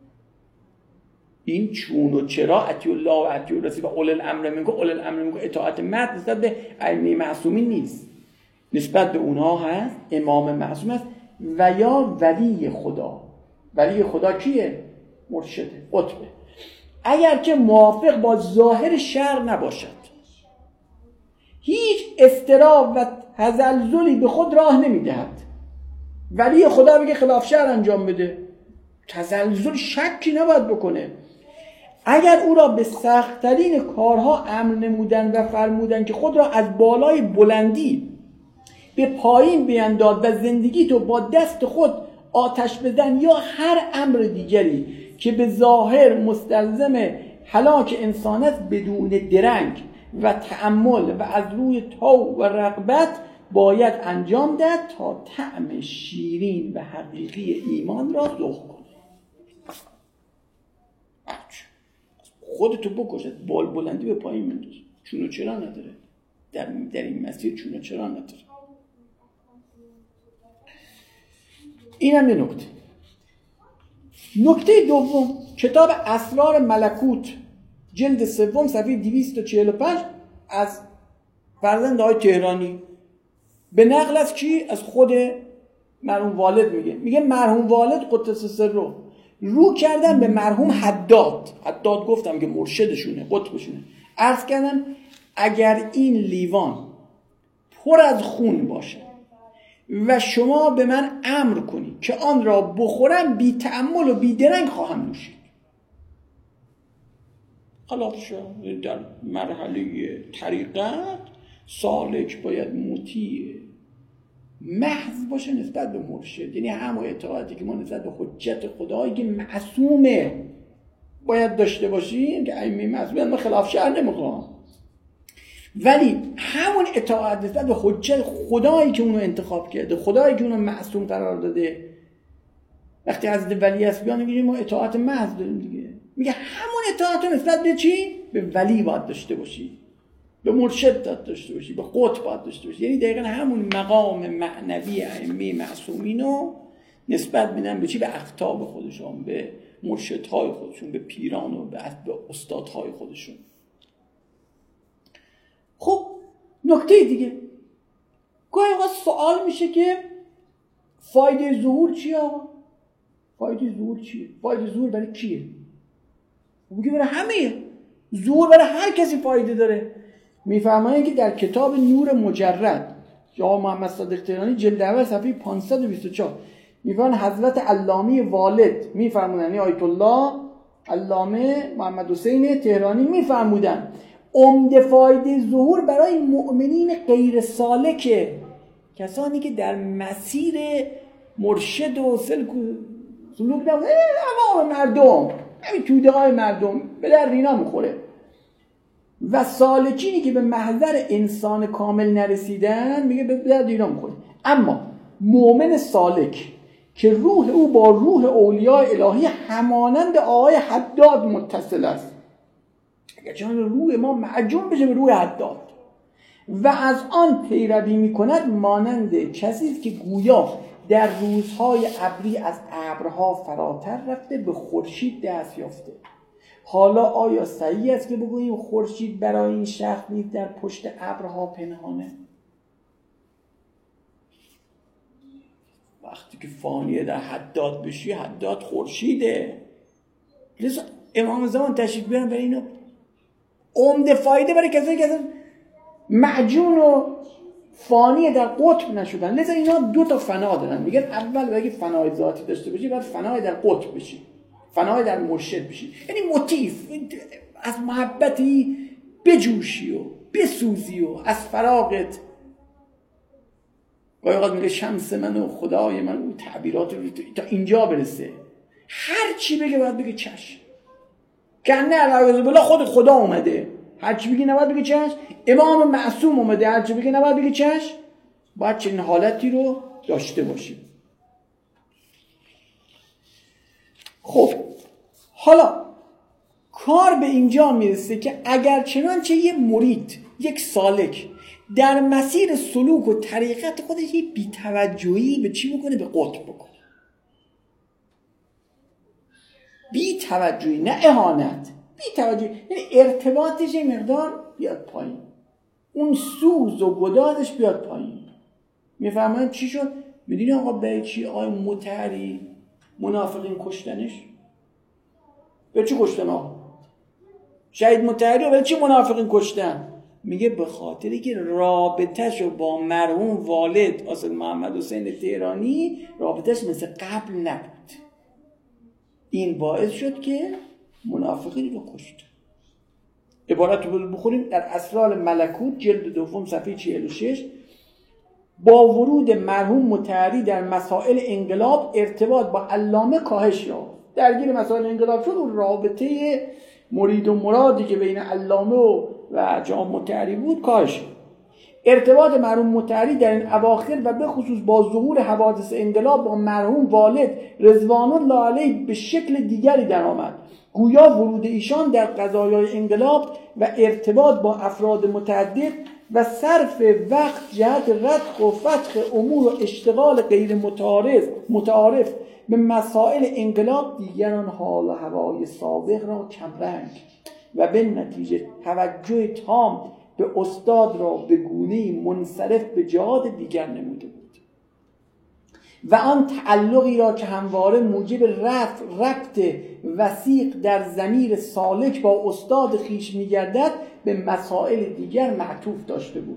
این چون و چرا اطیع الله و اطیع الرسول و اول الامر منکم، اول الامر منکم اطاعت مرد نسبت به ائمه معصومین نیست، نسبت به اونها هست. امام معصوم است و یا ولی خدا. ولی خدا کیه؟ مرشده، قطبه. اگر که موافق با ظاهر شرع نباشد، هیچ اضطراب و تزلزلی به خود راه نمیدهد. ولی خدا بگه خلاف شرع انجام بده، تزلزل شکی نباید بکنه. اگر او را به سخت‌ترین کارها امر نمودن و فرمودن که خود را از بالای بلندی به پایین بینداد و زندگی تو با دست خود آتش بدن یا هر امر دیگری که به ظاهر مستلزم هلاک انسان است، بدون درنگ و تأمل و از روی طوع و رغبت باید انجام داد تا طعم شیرین و حقیقی ایمان را ذوق کنه. خودتو بکش، از بال بلندی به پایین بنداز. چون و چرا نداره در, در این مسیر، چون و چرا نداره. این هم یه نکته. نکته دوم، کتاب اسرار ملکوت جلد سوم صفحه دویست و چهل و پنج از فرزند آقای تهرانی به نقل از کی؟ از خود مرحوم والد میگه. میگه مرحوم والد قدس سره رو کردن به مرحوم حداد. حداد گفتم که مرشدشونه، قطبشونه. عرض کردن اگر این لیوان پر از خون باشه و شما به من امر کنی که آن را بخورم، بی تأمل و بی درنگ خواهم نوشید. خلاف شد. در مرحله طریقت سالک باید مطیع محض باشه نسبت به مرشد، یعنی همون اطاعتی که ما نسبت به حجت خدایی که معصومه باید داشته باشیم که ائمه معصومه ما خلاف شرع نمیخوام، ولی همون اطاعت نسبت به حجت خدایی که اونو انتخاب کرده، خدایی که اونو معصوم قرار داده. وقتی حضرت ولی است بیان میگیم ما اطاعت محض داریم دیگه، میگه همون اطاعت نسبت به چی؟ به ولی باید داشته باشی، به مرشد داشته باشی، به قطب باید داشته باشی. یعنی دقیقا همون مقام معنوی ائمه معصومینو نسبت میدن به چی؟ به اقطاب خودشون، به مرشدهای خودشون، به پیران و به استادهای خودشون. خب نکته دیگه، گاهی اوقات سوال میشه که فایده ظهور چیه آقا؟ فایده ظهور چیه؟ فایده ظهور برای کیه؟ میگه برای همه. ظهور برای هر کسی فایده داره. میفرمایند که در کتاب نور مجرد یا محمد صادق تهرانی جلد اول صفحه پانصد و بیست و چهار میفرمایند حضرت علامه والد میفرمودن، یعنی آیت الله علامه محمد حسین تهرانی میفرمودن عمده فایده ظهور برای مؤمنین غیر سالکه، کسانی که در مسیر مرشد و سلک و سلوک نبود، عوام مردم، همین توده های مردم به در رینا میخوره، و سالکینی که به محضر انسان کامل نرسیدن میگه به در رینا میخوره. اما مؤمن سالک که روح او با روح اولیاء الهی همانند آقای حداد متصل است، اگر چون روح ما معجون بشه به روح حداد و از آن پیروی میکند، مانند کسی است که گویا در روزهای ابری از ابرها فراتر رفته به خورشید دست یافته. حالا آیا صحیح است که بگوییم خورشید برای این شخص نیز در پشت ابرها پنهانه؟ وقتی که فانیه در حداد بشی، حداد خورشیده. لذا امام زمان تشریف بیارن برای اینو عمده فایده برای کسایی که معجون و فانی در قطب نشدن. لذا اینا دو تا فنا دارن. میگن اول بگی فنای ذاتی داشته باشی، بعد فنای در قطب بشی، فنای در مرشد بشی، یعنی مطیف از محبتی بجوشی و بسوزی و از فراغت. گاهی اوقات میگه شمس من و خدای من، اون تعبیرات رو تا اینجا برسه، هر چی بگه باید بگه چشم، که نه علاوه بلا خود خدا اومده، هر چی بگی نباید بگی چشم. امام معصوم اومده، هر چی بگی نباید بگی چشم. باید چنین حالتی رو داشته باشیم. خب حالا کار به اینجا میرسه که اگر چنانچه یه مرید، یک سالک در مسیر سلوک و طریقت خودش یه بی‌توجهی به چی بکنه؟ به قطب بکنه. بی‌توجهی، نه اهانت، بی‌توجهی، یعنی ارتباطش یه مقدار بیاد پایین، اون سوز و گدازش بیاد پایین. میفهمن چی شد؟ میدونی آقا به چی آقای مطهری منافقین کشتنش؟ به چی کشتن آقا؟ شهید مطهری به چی منافقین کشتن؟ میگه به خاطری که رابطه‌شو با مرحوم والد حضرت محمد حسین تهرانی رابطه‌ش مثل قبل نبود. این باعث شد که منافقین رو کشت. عبارت رو بخوریم در اسرار ملکوت جلد دوم صفحه چهل و شش. با ورود مرحوم مطهری در مسائل انقلاب ارتباط با علامه کاهش یافت. درگیر مسائل انقلاب شد و رابطه مرید و مرادی که بین علامه و و جام مطهری بود کاهش. ارتباط مرحوم مطهری در این اواخر و به خصوص با ظهور حوادث انقلاب با مرحوم والد رضوان الله علیه به شکل دیگری درآمد. گویا ورود ایشان در قضایای انقلاب و ارتباط با افراد متعدد و صرف وقت جهت ردخ و فتح امور و اشتغال غیر متعارف متعارف به مسائل انقلاب دیگران حال و هوای سابق را کمرنگ و به نتیجه توجه تام به استاد را به گونه‌ای منصرف به جهات دیگر نموده بود و آن تعلقی را که همواره موجب رفع ربط وثیق در ضمیر سالک با استاد خویش می‌گردد به مسائل دیگر معطوف داشته بود.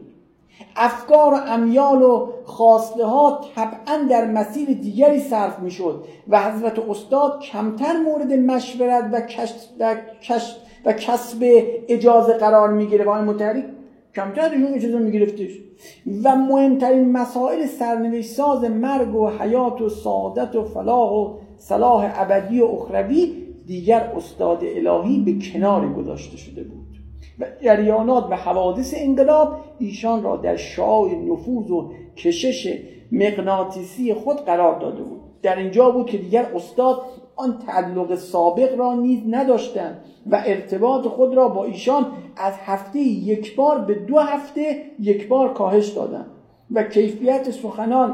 افکار و امیال و خواسته ها طبعا در مسیر دیگری صرف می‌شد و حضرت استاد کمتر مورد مشورت و کشف و کشف و کسب اجازه قرار میگیره و این متحرک کمتر ایشون اجازه میگرفتش و مهمترین مسائل سرنوشت ساز مرگ و حیات و سعادت و فلاح و صلاح ابدی و اخروی دیگر استاد الهی به کنار گذاشته شده بود و جریانات و حوادث انقلاب ایشان را در شعاع نفوذ و کشش مغناطیسی خود قرار داده بود. در اینجا بود که دیگر استاد آن تعلق سابق را نیز نداشتند و ارتباط خود را با ایشان از هفته یک بار به دو هفته یک بار کاهش دادند و کیفیت سخنان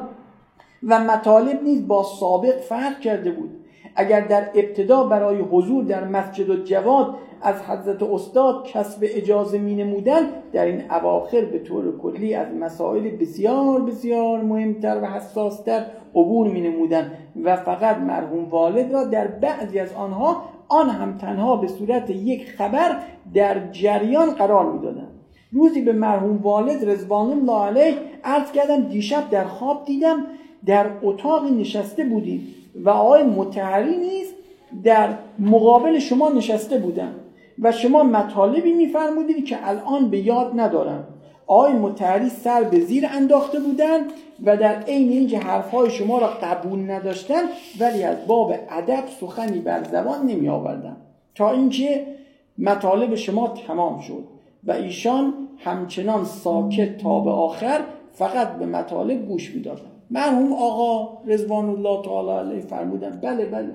و مطالب نیز با سابق فرق کرده بود. اگر در ابتدا برای حضور در مسجد الجواد از حضرت استاد کسب اجازه می نمودن، در این اواخر به طور کلی از مسائل بسیار بسیار مهمتر و حساستر عبور می نمودن و فقط مرحوم والد را در بعضی از آنها آن هم تنها به صورت یک خبر در جریان قرار می دادن. روزی به مرحوم والد رضوان الله علیه عرض کردم دیشب در خواب دیدم در اتاقی نشسته بودیم و آقای مطهری نیز در مقابل شما نشسته بودن و شما مطالبی می‌فرمودید که الان به یاد ندارم. آقای مطهری سر به زیر انداخته بودند و در عین اینکه حرف‌های شما را قبول نداشتند ولی از باب ادب سخنی بر زبان نمی‌آوردند تا اینکه مطالب شما تمام شد و ایشان همچنان ساکت تا به آخر فقط به مطالب گوش می‌دادند. مرحوم آقا رضوان الله تعالی علیه فرمودند بله بله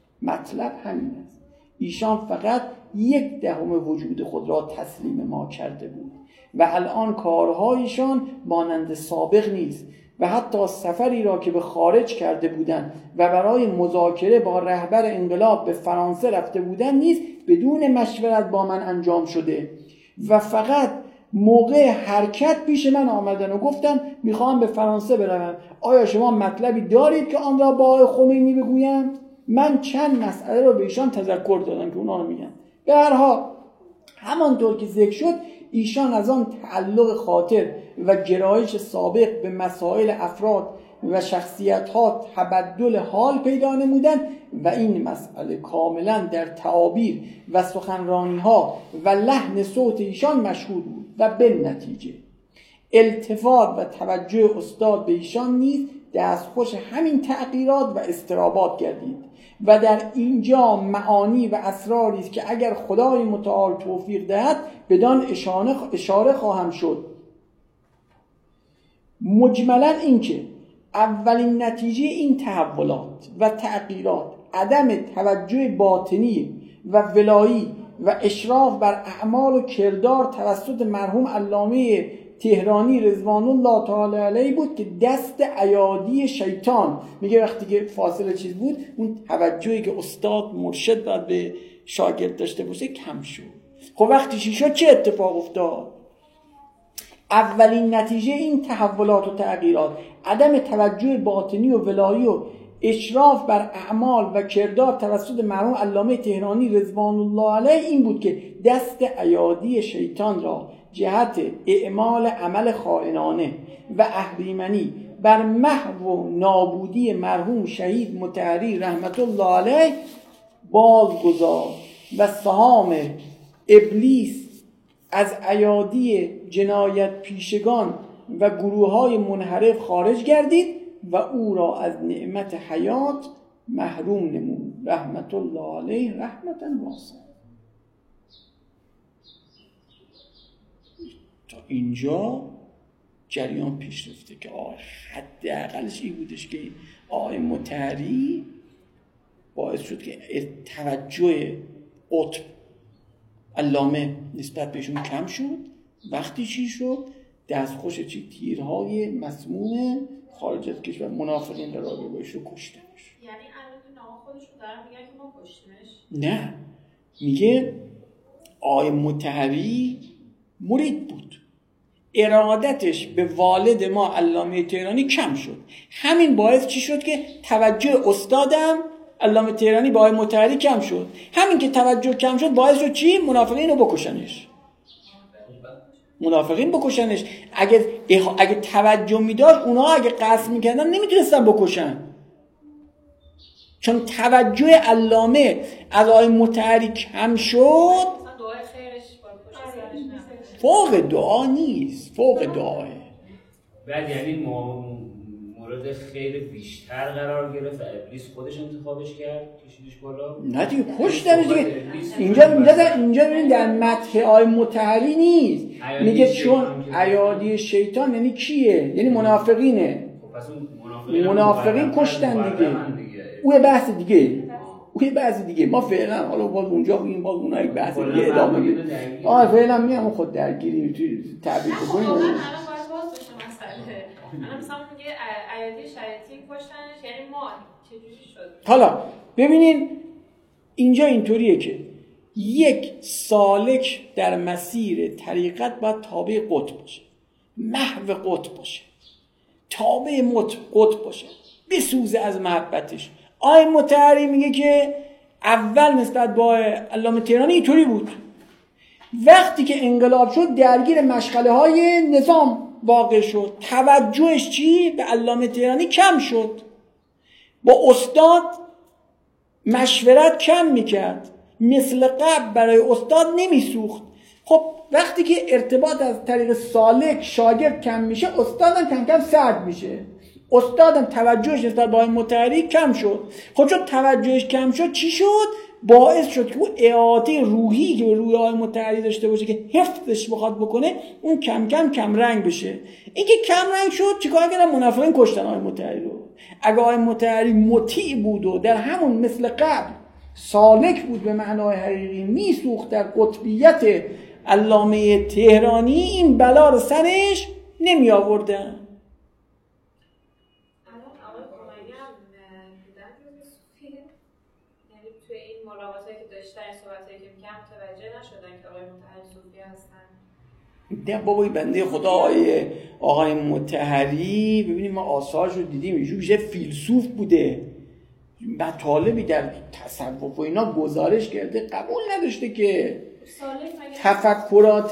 مطلب همین است. ایشان فقط یک دهم وجود خود را تسلیم ما کرده بود و الان کارهایشان مانند سابق نیست و حتی سفری را که به خارج کرده بودند و برای مذاکره با رهبر انقلاب به فرانسه رفته بودند نیز بدون مشورت با من انجام شده و فقط موقع حرکت پیش من آمدن و گفتن میخوام به فرانسه بروم، آیا شما مطلبی دارید که آن را با آقای خمینی بگویم؟ من چند مسئله رو به ایشان تذکر دادم که اونا رو میگن. به هر حال همانطور که ذکر شد ایشان از آن تعلق خاطر و گرایش سابق به مسائل افراد و شخصیت‌ها تبدل حال پیدا نمودند و این مسئله کاملا در تعابیر و سخنرانی‌ها و لحن صوت ایشان مشهود بود و به نتیجه التفات و توجه استاد به ایشان نیز دستخوش همین تغییرات و اضطرابات گردید و در اینجا معانی و اسراری است که اگر خدای متعال توفیق دهد بدان اشاره خواهم شد. مجملا اینکه اولین نتیجه این تحولات و تغییرات عدم توجه باطنی و ولایی و اشراف بر اعمال و کردار توسط مرحوم علامه تهرانی رضوان الله تعالی علیه بود که دست ایادی شیطان، میگه وقتی که فاصله چیز بود اون توجهی که استاد مرشد باید به شاگرد داشته باشه کم شد. خب وقتی چی شد چه اتفاق افتاد؟ اولین نتیجه این تحولات و تغییرات عدم توجه باطنی و ولایی و اشراف بر اعمال و کردار توسط مرحوم علامه تهرانی رضوان الله علیه این بود که دست ایادی شیطان را جهت اعمال عمل خائنانه و اهریمنی بر محو و نابودی مرحوم شهید مطهری رحمت الله علیه بازگذار و سهام ابلیس از ایادی جنایت پیشگان و گروه های منحرف خارج گردید و او را از نعمت حیات محروم نمود رحمت الله علیه رحمتا واسعه. تا اینجا جریان پیش رفته که آه حداقلش این بودش که آقای مطهری باعث شد که توجه قطب علامه نسبت بهشون کم شد. وقتی چی شد؟ دستخوش چی تیرهای مسموم خارج از کشور منافقین قرار بایش رو کشتنش. یعنی الان نام خودشون دارن میگن که ما کشتیمش؟ نه، میگه آقای مطهری مرید بود، ارادتش به والد ما علامه تهرانی کم شد. همین باعث چی شد که توجه استادم علامه تهرانی با آقای مطهری کم شد. همین که توجه کم شد باعث شد چی؟ منافقین رو بکشنش. منافقین بکشنش. اگه اگه توجه می‌داشت اونها اگه قصد می‌کردن نمیتونستن بکشن، چون توجه علامه از آقای مطهری کم شد. فوق دعا نیست، فوق دعاه. بعد یعنی مورد خیر بیشتر قرار گرفت و ابلیس خودش انتخابش کرد کشیدش بالا. نه دیگه کشتنش دیگه. اینجا اینجا در اینجا ببین در مدح آقای مطهری نیست، میگه چون ایادی شیطان یعنی کیه؟ یعنی منافقینه. خب پس اون منافقین منافقین کشتن دیگه. اون بحث دیگه. اون بحث دیگه. ما فعلا حالا باز اونجا بگیم باز اونها یک بحث دیگه ادامه میدیم. آ فعلا میام خود درگیری توی تعبیر بکنیم. الان مثلا میگه ایادی شریعتی کشتنش، یعنی ما چجوری شد؟ حالا ببینین اینجا اینطوریه که یک سالک در مسیر طریقت باید تابع قطب باشه، محو قطب باشه، تابع قطب باشه، بسوزه از محبتش. آقای مطهری میگه که اول نسبت با علامه تهرانی اینطوری بود، وقتی که انقلاب شد درگیر مشغله های نظام واقع شد، توجهش چی؟ به علامه تهرانی کم شد، با استاد مشورت کم میکرد، مثل قبل برای استاد نمیسوخت. خب وقتی که ارتباط از طریق سالک شاگرد کم میشه، استادم کم کم سرد میشه، استادم توجهش نسبت به آقای مطهری کم شد. خب چون توجهش کم شد چی شد؟ باعث شد که اون اعاده روحی که به روی آقای مطهری داشته باشه که حفظش بخواد بکنه اون کم کم کم رنگ بشه. این که کم رنگ شد چیکار کردن؟ منافقین کشتن آقای مطهری رو. اگه آقای مطهری مطیع بود و در همون مثل قبل سالک بود به معنای حقیقی میسوخت در قطبیت علامه تهرانی، این بلا رو سرش نمی آوردن. ده بابای بنده خدا آقای آقای مطهری، ببینیم ما آثارش رو دیدیم، ایشون فیلسوف بوده، مطالبی در تصوف و اینا گزارش کرده، قبول نداشته که تفکرات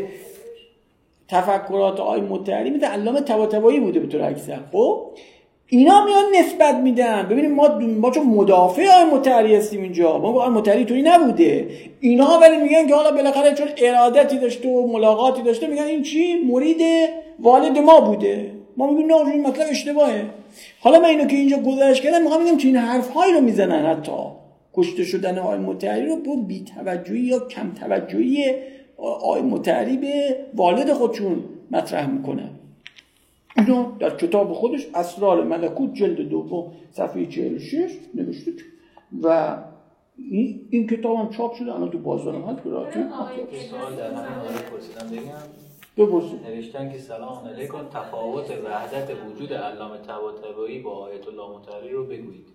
تفکرات آقای مطهری مثل علامه طباطبایی بوده به طور اکثر. خب اینا میان نسبت میدن. ببینیم ما ما چون مدافع آقای مطهری هستیم اینجا، ما آقای مطهری طوری نبوده، اینها ولی میگن که حالا بالاخره چون ارادتی داشته و ملاقاتی داشته میگن این چی مرید والد ما بوده. ما میگیم نه این مطلب اشتباهه. حالا من اینو که اینجا گزارش کردم میخوام بگم چه این حرفایی رو میزنن، حتی کشته شدن آقای مطهری رو با بی‌توجهی یا کم توجهی آقای مطهری به والد خودشون مطرح میکنن. اینو در کتاب خودش اسرار ملکوت جلد دوم صفحه چهل و شش نوشته و این, این کتاب هم چاپ شده الان تو بازار هست براتون. سوال در همین حاله پرسیدم بگم بپرسید. نوشتن که سلام علیکم، تفاوت وحدت وجود علامه طباطبایی با آیت الله مطهری رو بگویید.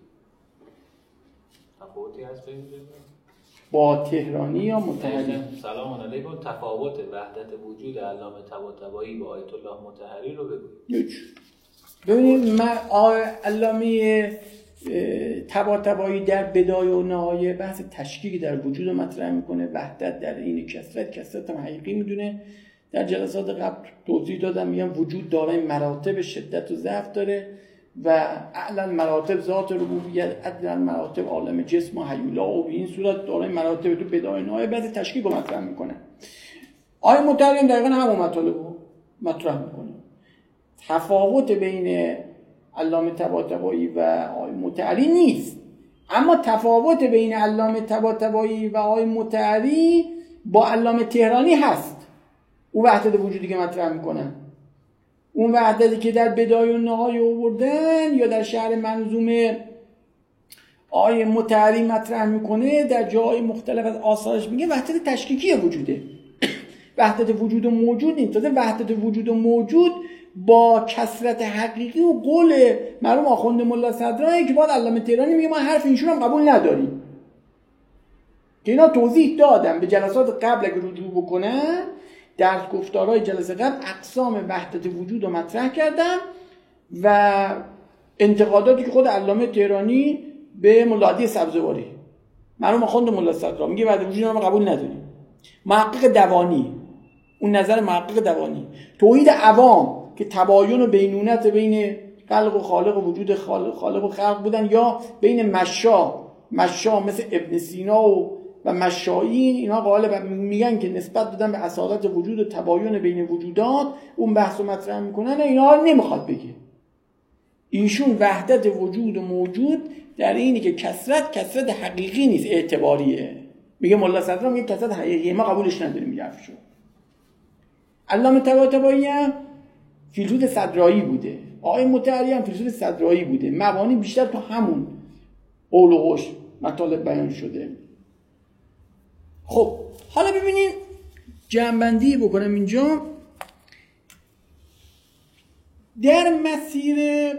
تفاوتی هست بگید؟ با تهرانی یا مطهری؟ سلام علیکم، تفاوت وحدت وجود علامه طباطبایی با آیت الله مطهری رو بگویید. ببینید من علامه طباطبایی در بدایه و نهایه بحث تشکیک در وجود مطرح میکنه، وحدت در این کثرت، کثرت هم حقیقی میدونه. در جلسات قبل توضیح دادم، میگم وجود دارای مراتب شدت و ضعف داره و اعلی مراتب ذات ربوبیت، ادنی مراتب عالم جسم و حیولا و به این صورت دارای مراتب تو بدایه و نهایه بحث تشکیک رو مطرح میکنه. آیه مطهری دقیقاً همون مطالب رو مطرح میکنه. تفاوت بین علامه طباطبایی و آیه مطهری نیست، اما تفاوت بین علامه طباطبایی و آیه مطهری با علامه تهرانی هست. اون وحدت وجودی که مطرح میکنن، اون وحدتی که در بدایه و نهایه آوردن یا در شرح منظومه آیه مطهری مطرح میکنه، در جای مختلف از آثارش میگه وحدت تشکیکی وجوده. وحدت وجود و موجود نیست. تازه وحدت وجود و موجود با کثرت حقیقی و قول مرحوم آخوند ملا صدرایی که بعد علامه تهرانی میگه ما حرف اینشون هم قبول نداریم، که اینا توضیح دادم به جلسات قبل اگه رجوع بکنن. در گفتارهای جلسه قبل اقسام وحدت وجود رو مطرح کردم و انتقاداتی که خود علامه تهرانی به ملا علی سبزواری مرحوم آخوند ملا صدرا میگه وحدت وجود رو ما قبول نداریم. محقق دوانی، اون نظر محقق دوانی، توحید عوام که تباین و بینونت بین خلق و خالق و وجود خالق, خالق و خلق بودن، یا بین مشا مشا مثل ابن سینا و و مشایین، اینا قائل میگن که نسبت دادن به اصالت وجود و تباین بین وجودات اون بحث رو مطرح میکنن. اینا نمیخواد بگه. ایشون وحدت وجود و موجود در اینی که کثرت کثرت حقیقی نیست، اعتباریه. میگه ملا صدرا میگه کثرت حقیقیه، ما قبولش نداریم. میگه افشو علامه طباطبایی هم فیلسوف صدرایی بوده، آقای مطهری هم فیلسوف صدرایی بوده. مبانی بیشتر تو همون قول و قوش مطالب بیان شده. خب حالا ببینیم جمع‌بندی بکنم اینجا. در مسیر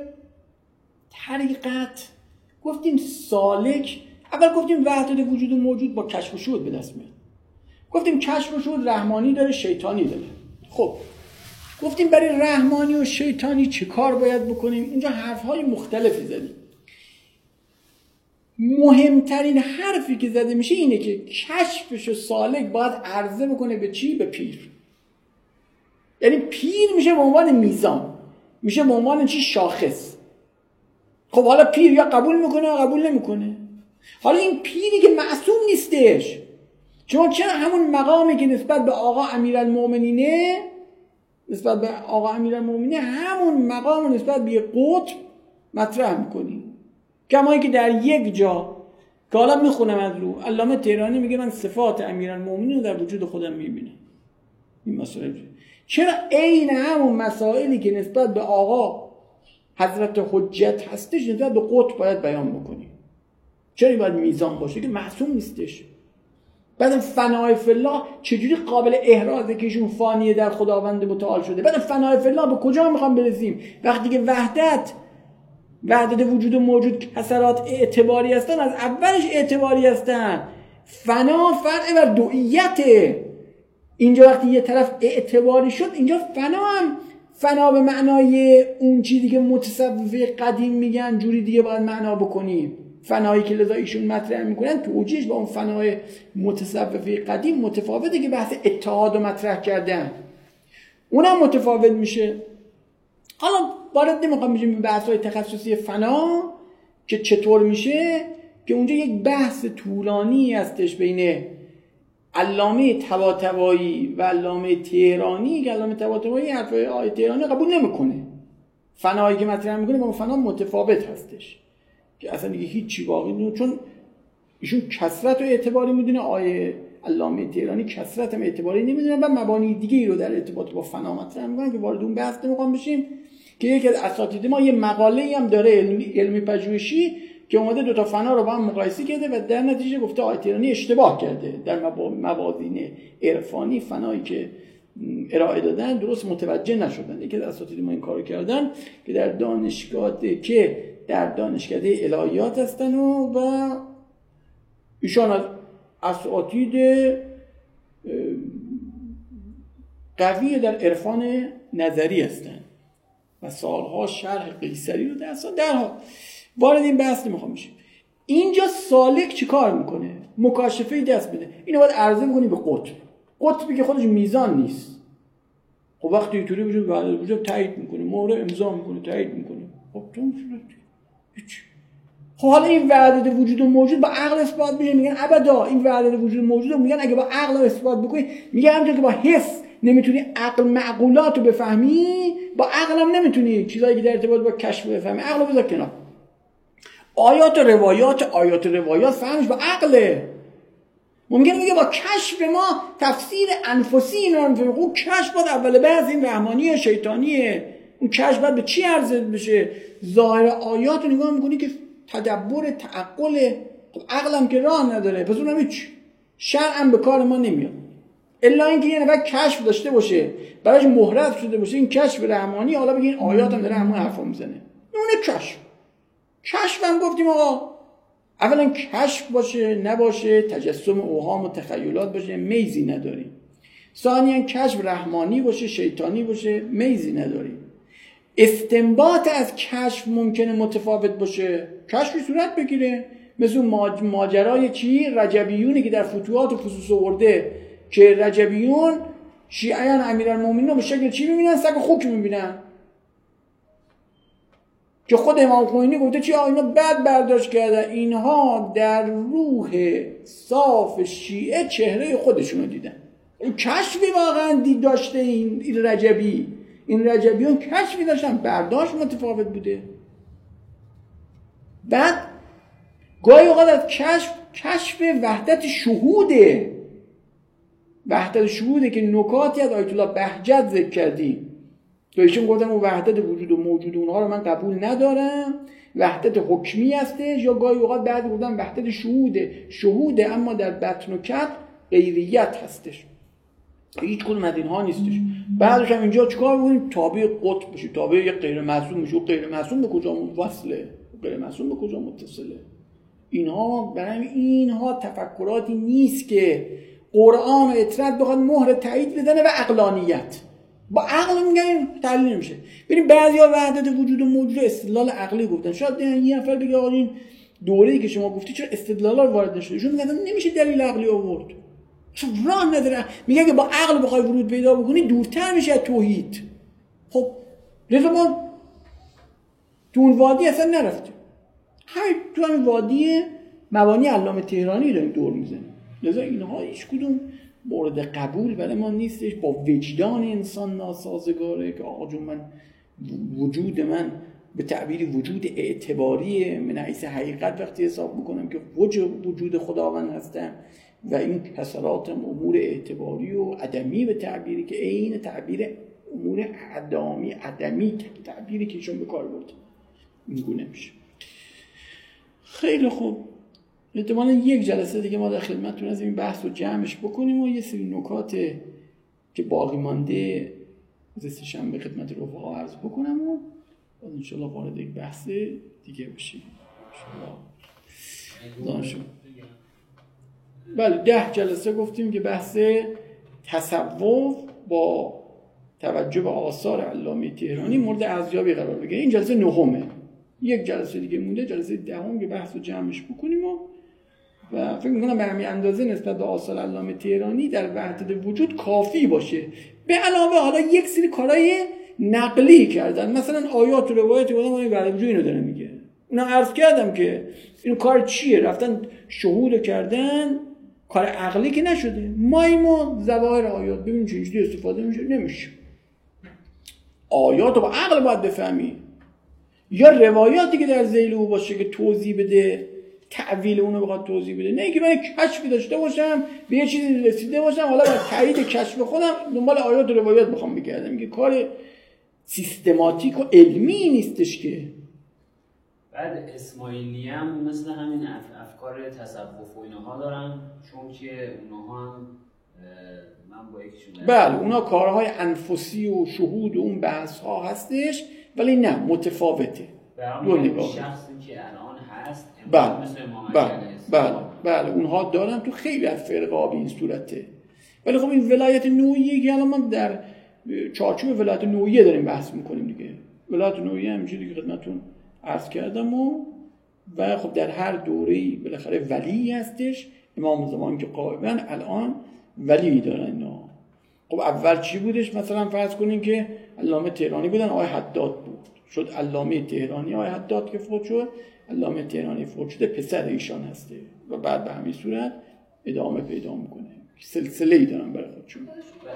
طریقت گفتیم سالک، اول گفتیم وحدت وجود و موجود با کشف و شهود به دست میاد. گفتیم کشف و شهود رحمانی داره، شیطانی داره. خب گفتیم برای رحمانی و شیطانی چه کار باید بکنیم؟ اینجا حرفهای مختلفی زدیم. مهمترین حرفی که زده میشه اینه که کشفش و سالک باید عرضه بکنه به چی؟ به پیر. یعنی پیر میشه به عنوان میزان، میشه به عنوان چی؟ شاخص. خب حالا پیر یا قبول میکنه یا قبول نمیکنه. حالا این پیری که معصوم نیستش، چون چرا همون مقامی که نسبت به آقا امیرالمومنینه، نسبت به آقا امیرالمومنینه همون مقام نسبت به قطب مطرح میکنیم. کمایی که در یک جا که حالا میخونم از رو علامه تهرانی میگه من صفات امیرالمومنین رو در وجود خودم میبینم. این مسئله چرا عین همون مسائلی که نسبت به آقا حضرت حجت هستش نسبت به قطب باید بیان بکنیم؟ چرا باید میزان باشه که معصوم نیستش؟ بعد فنای فی الله چجوری قابل احرازه که ایشون فانیه در خداوند متعال شده؟ بعد فنای فی الله به کجا میخوام برسیم؟ وقتی که وحدت وحدت وجود موجود کثرات اعتباری هستن، از اولش اعتباری هستن. فنا فرع بر دوئیته. اینجا وقتی یه طرف اعتباری شد، اینجا فنا هم فنا به معنای اون چیزی که متصوفه قدیم میگن جوری دیگه باید معنا بکنیم. فنایی که لذا ایشون مطرح میکنن توجیهش با اون فنای متصوفه قدیم متفاوته که بحث اتحاد رو مطرح کردن، اونم متفاوت میشه. حالا وارد نمیخوام بشیم به بحث‌های تخصصی فنا که چطور میشه، که اونجا یک بحث طولانی هستش بین علامه طباطبایی و علامه تهرانی، که علامه طباطبایی حرفای آیه تهرانی قبول نمیکنه. فنایی که مطرح میکنه با فنا متفاوت هستش که اصلا دیگه هیچی باقی نیست، چون ایشون کثرت رو اعتباری میدونه، آیه علامه تهرانی کثرت هم اعتباری نمیدونه و مبانی دیگه ای رو در ارتباط با فنا مطرح میکنن که وارد اون بحث نمیخوام بشیم. که یکی از اساتید ما یه مقاله‌ای هم داره علمی, علمی پژوهشی که اومده دو تا فنا رو با هم مقایسه کرده و در نتیجه گفته آیت تهرانی اشتباه کرده در موازین عرفانی. فنایی که ارائه دادن درست متوجه نشدن. یکی از اساتید ما این کارو کردن که در دانشگاه که در دانشکده الهیات هستن و, و ایشان از اساتید قوی در عرفان نظری هستن و سالها شرح قیصری رو در در حال وارد این بحث نمیخوام بشیم. اینجا سالک چی کار میکنه؟ مکاشفه دست بده. اینو باید عرضه بکنی به قطب. قطبی که خودش میزان نیست، خب وقتی اینطوری وجود وحدت وجود تایید میکنه، مهر امضا میکنه، تایید میکنه، خب تو هیچ. خب حالا این وحدت وجود و موجود با عقل اثبات میشه؟ میگن ابدا. این وحدت وجود و موجود رو میگن اگه با عقل اثبات بکنی، میگن همونطور که با حس نمیتونی عقل معقولات رو بفهمی، با عقل هم نمیتونی چیزایی که در ارتباط با کشف بفهمی. عقل رو بذار کنار. آیات و روایات آیات و روایات فهمش با عقله. ممکنه میگه با کشف ما تفسیر انفسی اینا رو میفهمیم. اون کشف باید اول بحث این رحمانیه شیطانیه. اون کشف باید به چی عرضه بشه؟ ظاهر آیات رو نگاه میکنی که تدبر تعقل. خب عقلم که راه نداره، پس اونم هیچ. شرعم به کار ما نمیاد الا اینکه یه نفر کشف داشته باشه، براش مهرت شده باشه این کشف رحمانی، حالا بگین آیات هم داره همون حرفا میزنه. اون کشف. کشف هم گفتیم آقا اولا کشف باشه نباشه، تجسم اوهام و تخیلات باشه، میزی نداریم. ثانیاً کشف رحمانی باشه شیطانی باشه، میزی نداریم. استنباط از کشف ممکنه متفاوت باشه، کشفی صورت بگیره مثل ماجرای چی؟ رجبیونی که در فتوحات و فصوص آورده که رجبیون شیعیان امیرالمومنین رو به شکل چی میبینن؟ سگ خوک میبینن. که خود امام خمینی گفته چی؟ اینا بد برداشت کردن، اینها در روح صاف شیعه چهره خودشونو دیدن. این کشفی واقعا دید داشته این, این رجبی این رجبیون کشفی داشتن، برداشت متفاوت بوده. بعد گاهی اوقات از کشف کشف وحدت شهوده، وحدت شهوده که نکاتی از آیت الله بهجت ذکر کردیم تو ایشون گفتم اون وحدت وجود و موجود اونها رو من قبول ندارم، وحدت حکمی هستش. یا گاهی اوقات بعد گفتم وحدت شهوده شهوده اما در بطن و کت غیریت هستش، هیچ کدوم از اینها نیستش. بعدش هم اینجا چیکار بکنیم؟ تابع قطب بشه، تابع یک غیر معصوم میشه. و غیر معصوم به کجا وصله؟ غیر معصوم به کجا متصله؟ اینها برای اینها تفکراتی نیست که قرآن و اطرت بخواد مهر تایید بزنه و عقلانیت. با عقل میگن تحلیل نمیشه. ببین بعضیا وحدت وجود و موجود استدلال عقلی گفتن. شاید یه نفر بگه آقا این دوره‌ای که شما گفتی چرا استدلالا رو وارد نشده؟ چون میگن نمیشه دلیل عقلی آورد. اصلا راه نداره. میگه که با عقل بخوای ورود پیدا بکنی دورتر میشه از توحید. خب لذا ما تو اون وادی اصلا نرفتیم. همین تو همین وادی مبانی علامه تهرانی داریم دور میزنیم. لذا اینها هیچ کدوم مورد قبول برای ما نیستش. با وجدان انسان ناسازگاره که آقا جون من وجود من به تعبیری وجود اعتباری من حیث حقیقت وقتی حساب میکنم که وجود خداوند هستم و این کسراتم امور اعتباری و عدمی به تعبیری که عین تعبیر امور عدمی عدمی تعبیری که ایشون به کار برد این گونه میشه. خیلی خوب، احتمالاً یک جلسه دیگه ما در خدمتتون از این بحث رو جمعش بکنیم و یه سری نکات که باقی مانده از سه‌شنبه خدمت رفقا عرض بکنم و ان شاء الله وارد یک بحث دیگه بشیم. ان شاء الله. بله ده جلسه گفتیم که بحث تصوف با توجه به آثار علامه تهرانی مورد ارزیابی قرار بگیره. این جلسه نهمه. یک جلسه دیگه مونده، جلسه دهم که بحث رو جمعش بکنیم و و فکر می‌کنم به همین اندازه نسبت به آثار علامه تهرانی در وحدت وجود کافی باشه. به علاوه حالا یک سری کارهای نقلی کردن، مثلا آیات و روایات بودن این وحدت وجود اینو داره میگه. اونا عرض کردم که این کار چیه؟ رفتن شهود کردن، کار عقلی که نشده. مایمو ظواهر آیات ببین چجوری استفاده میشه، نمیشه. آیات رو با عقل باید بفهمی. یا روایاتی که در ذیل او باشه که توضیح بده، تعویل اونو بخواد توضیح بده. نه اینکه من کشفی داشته باشم به یه چیزی رسیده باشم حالا با تایید کشف خودم دنبال آیات و روایات بخوام بگردم. میگه کار سیستماتیک و علمی نیستش که. بعد اسماعیلی هم مثل همین اف... افکار تصوف و اینها دارن، چون که اونها هم من با یکیشون بله اونها کارهای انفسی و شهود و اون بحث ها هستش، ولی نه متفاوته. دو نگاه شخصی که الان هست بله مثل امام بله علی بله بله اونها دارن تو خیلی از فرقه به این صورته. ولی خب این ولایت نوعیه که الان ما در چارچوب ولایت نوعیه داریم بحث میکنیم دیگه. ولایت نوعیه همینجوری که خدمتتون عرض کردم و و خب در هر دوره‌ای بالاخره ولی هستش. امام زمان که غالبا الان ولی دارن اینا. خب اول چی بودش؟ مثلا فرض کنین که علامه تهرانی بودن، آقای حداد بود، شد علامه تهرانی. آقای حداد که فوت شد، علامه تهرانی فوت شده، پسر ایشان هسته و بعد به همین صورت ادامه پیدا میکنه. سلسله‌ای دارن برای خودشون.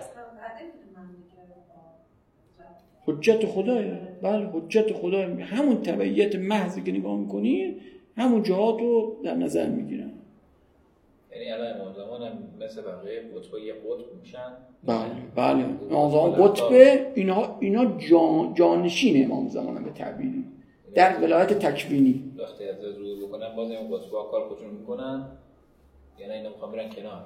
حجت خدایه. بله حجت خدایه. همون تبعیت محضی که نگاه میکنی همون جهات رو در نظر میگیرن. یعنی الان امام زمان هم مثل بقیه قطبه یه قطب میشن. بله بله امام زمان قطبه، اینا اینا جان جانشین امام زمان هم به تعبیری در ولایت تکوینی وقتی از رو بکنن باز این قطبه ها کار خودشون میکنن، یعنی اینا میخوان برن کنار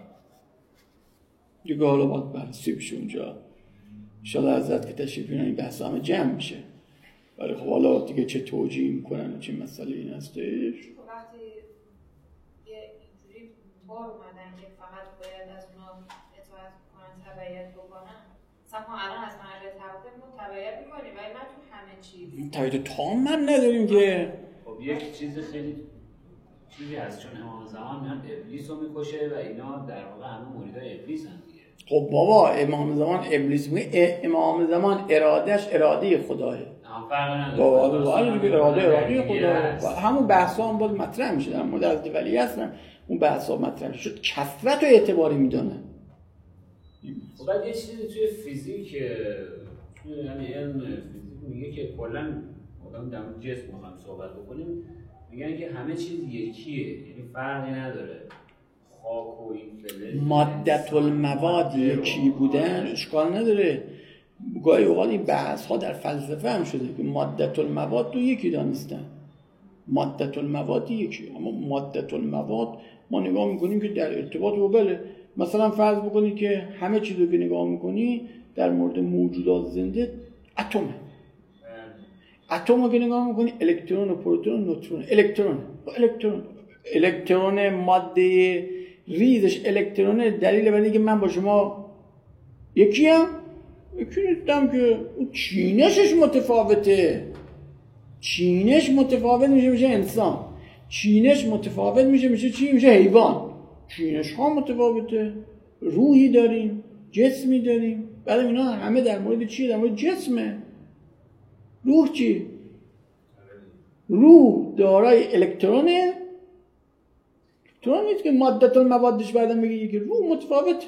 دیگه. حالا باید بررسی بشه اونجا ان شاء الله حضرت که تشریف بیارن این بحث همه جمع میشه. ولی خب حالا دیگه چه توجیه میکنن و چه مسئله این هستش. وقتی یه اینجوری بار اومدن که فقط باید از اونا اطاعت کنن، تبعیت بکنن، مثلا ما الان از محل تبعیت تبعیت میکنیم ولی نه تو همه چیز تبعیت تام من نداریم که. خب یک چیز خیلی چیزی هست، چون امام زمان میان ابلیس رو میکشه و اینا در واقع همه مریدای ابلیس هم دیگه. خب بابا امام زمان ابلیس میگه، امام زمان ارادهش اراده خداه. فرق نداره. بابا بابا دیگه اراده اراده خداه. همون بحثا هم باز مطرح میشه در مورد حضرت ولی هستن. اون بحثا مطرح شد، کثرت رو اعتباری میدونن. خب بعد یه چیزی توی فیزیک، یعنی علم فیزیک میگه که کلا آدم در مورد جسم میخوایم صحبت بکنیم، میگن که همه چیز یکیه، یعنی فرقی نداره. خاک و این فلز مادة المواد یکی بودن اشکال نداره. گاهی اوقات این بحث ها در فلسفه هم شده که مادة المواد رو یکی دانستن. مادة المواد یکی، اما مادة المواد ما نگاه میکنیم که در ارتباط با بله. مثلا فرض بکنید که همه چیز رو که نگاه میکنی در مورد موجودات زنده اتمه. اتم رو که نگاه میکنی الکترون و پروتون و نوترون. الکترون الکترون الکترون ماده ریزش الکترونه دلیل بر اینکه من با شما یکی ام یکی نیستم که چینشش متفاوته. چینش متفاوت میشه میشه انسان، چینش متفاوت میشه میشه چی؟ میشه حیوان. چینش ها متفاوته. روحی داریم، جسمی داریم. بعد اینا همه در مورد چیه؟ در مورد جسمه. روح چی؟ روح دارای الکترونه. الکترون نیست که مادة الموادش بعدم میگه که روح متفاوت.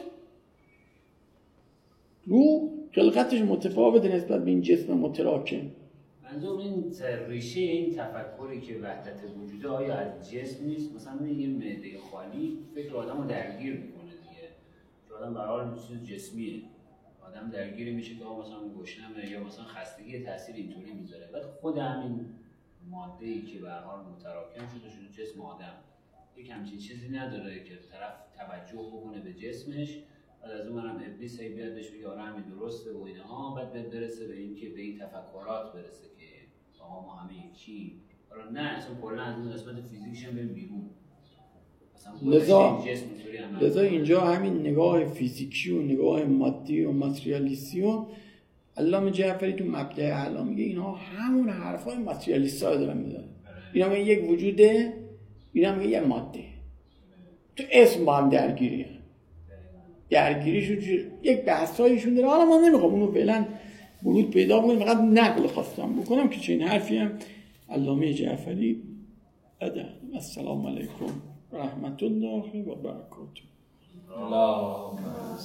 روح خلقتش متفاوته نسبت به این جسم متراکم. منظور این ریشه این تفکری که وحدت وجوده آیا از جسم نیست؟ مثلا یه معده خالی فکر آدمو درگیر میکنه دیگه. که آدم به هر حال چیز جسمیه. آدم درگیر میشه که مثلا گشنمه یا مثلا خستگی تاثیر اینطوری میذاره. بعد خود همین ماده‌ای که به هر حال متراکم شده شده جسم آدم یک همچین چیزی نداره که طرف توجه بکنه به جسمش. بعد از اون منم ابلیس هی بیاد بهش بگه آره همین درسته و اینها، بعد بعد برسه به این که به این تفکرات برسه که آقا ما همه یکی. حالا نه اصلا کلا از اون قسمت فیزیکش هم بریم بیرون. لذا لذا اینجا همین نگاه فیزیکی و نگاه مادی و ماتریالیستی و علامه جعفری تو مبدأ اعلا میگه اینها همون حرفای ماتریالیستا رو دارن میزنن. اینا میگه یک وجوده، اینا میگه یک ماده. تو اسم با هم درگیریه. درگیریشون یک بحثایشون داره. حالا ما نمیخوام اونو فعلا ورود پیدا بکنیم، فقط نقل خواستم بکنم که چه این حرفی هم علامه جعفری اده. السلام علیکم رحمت الله و برکاته. اللهم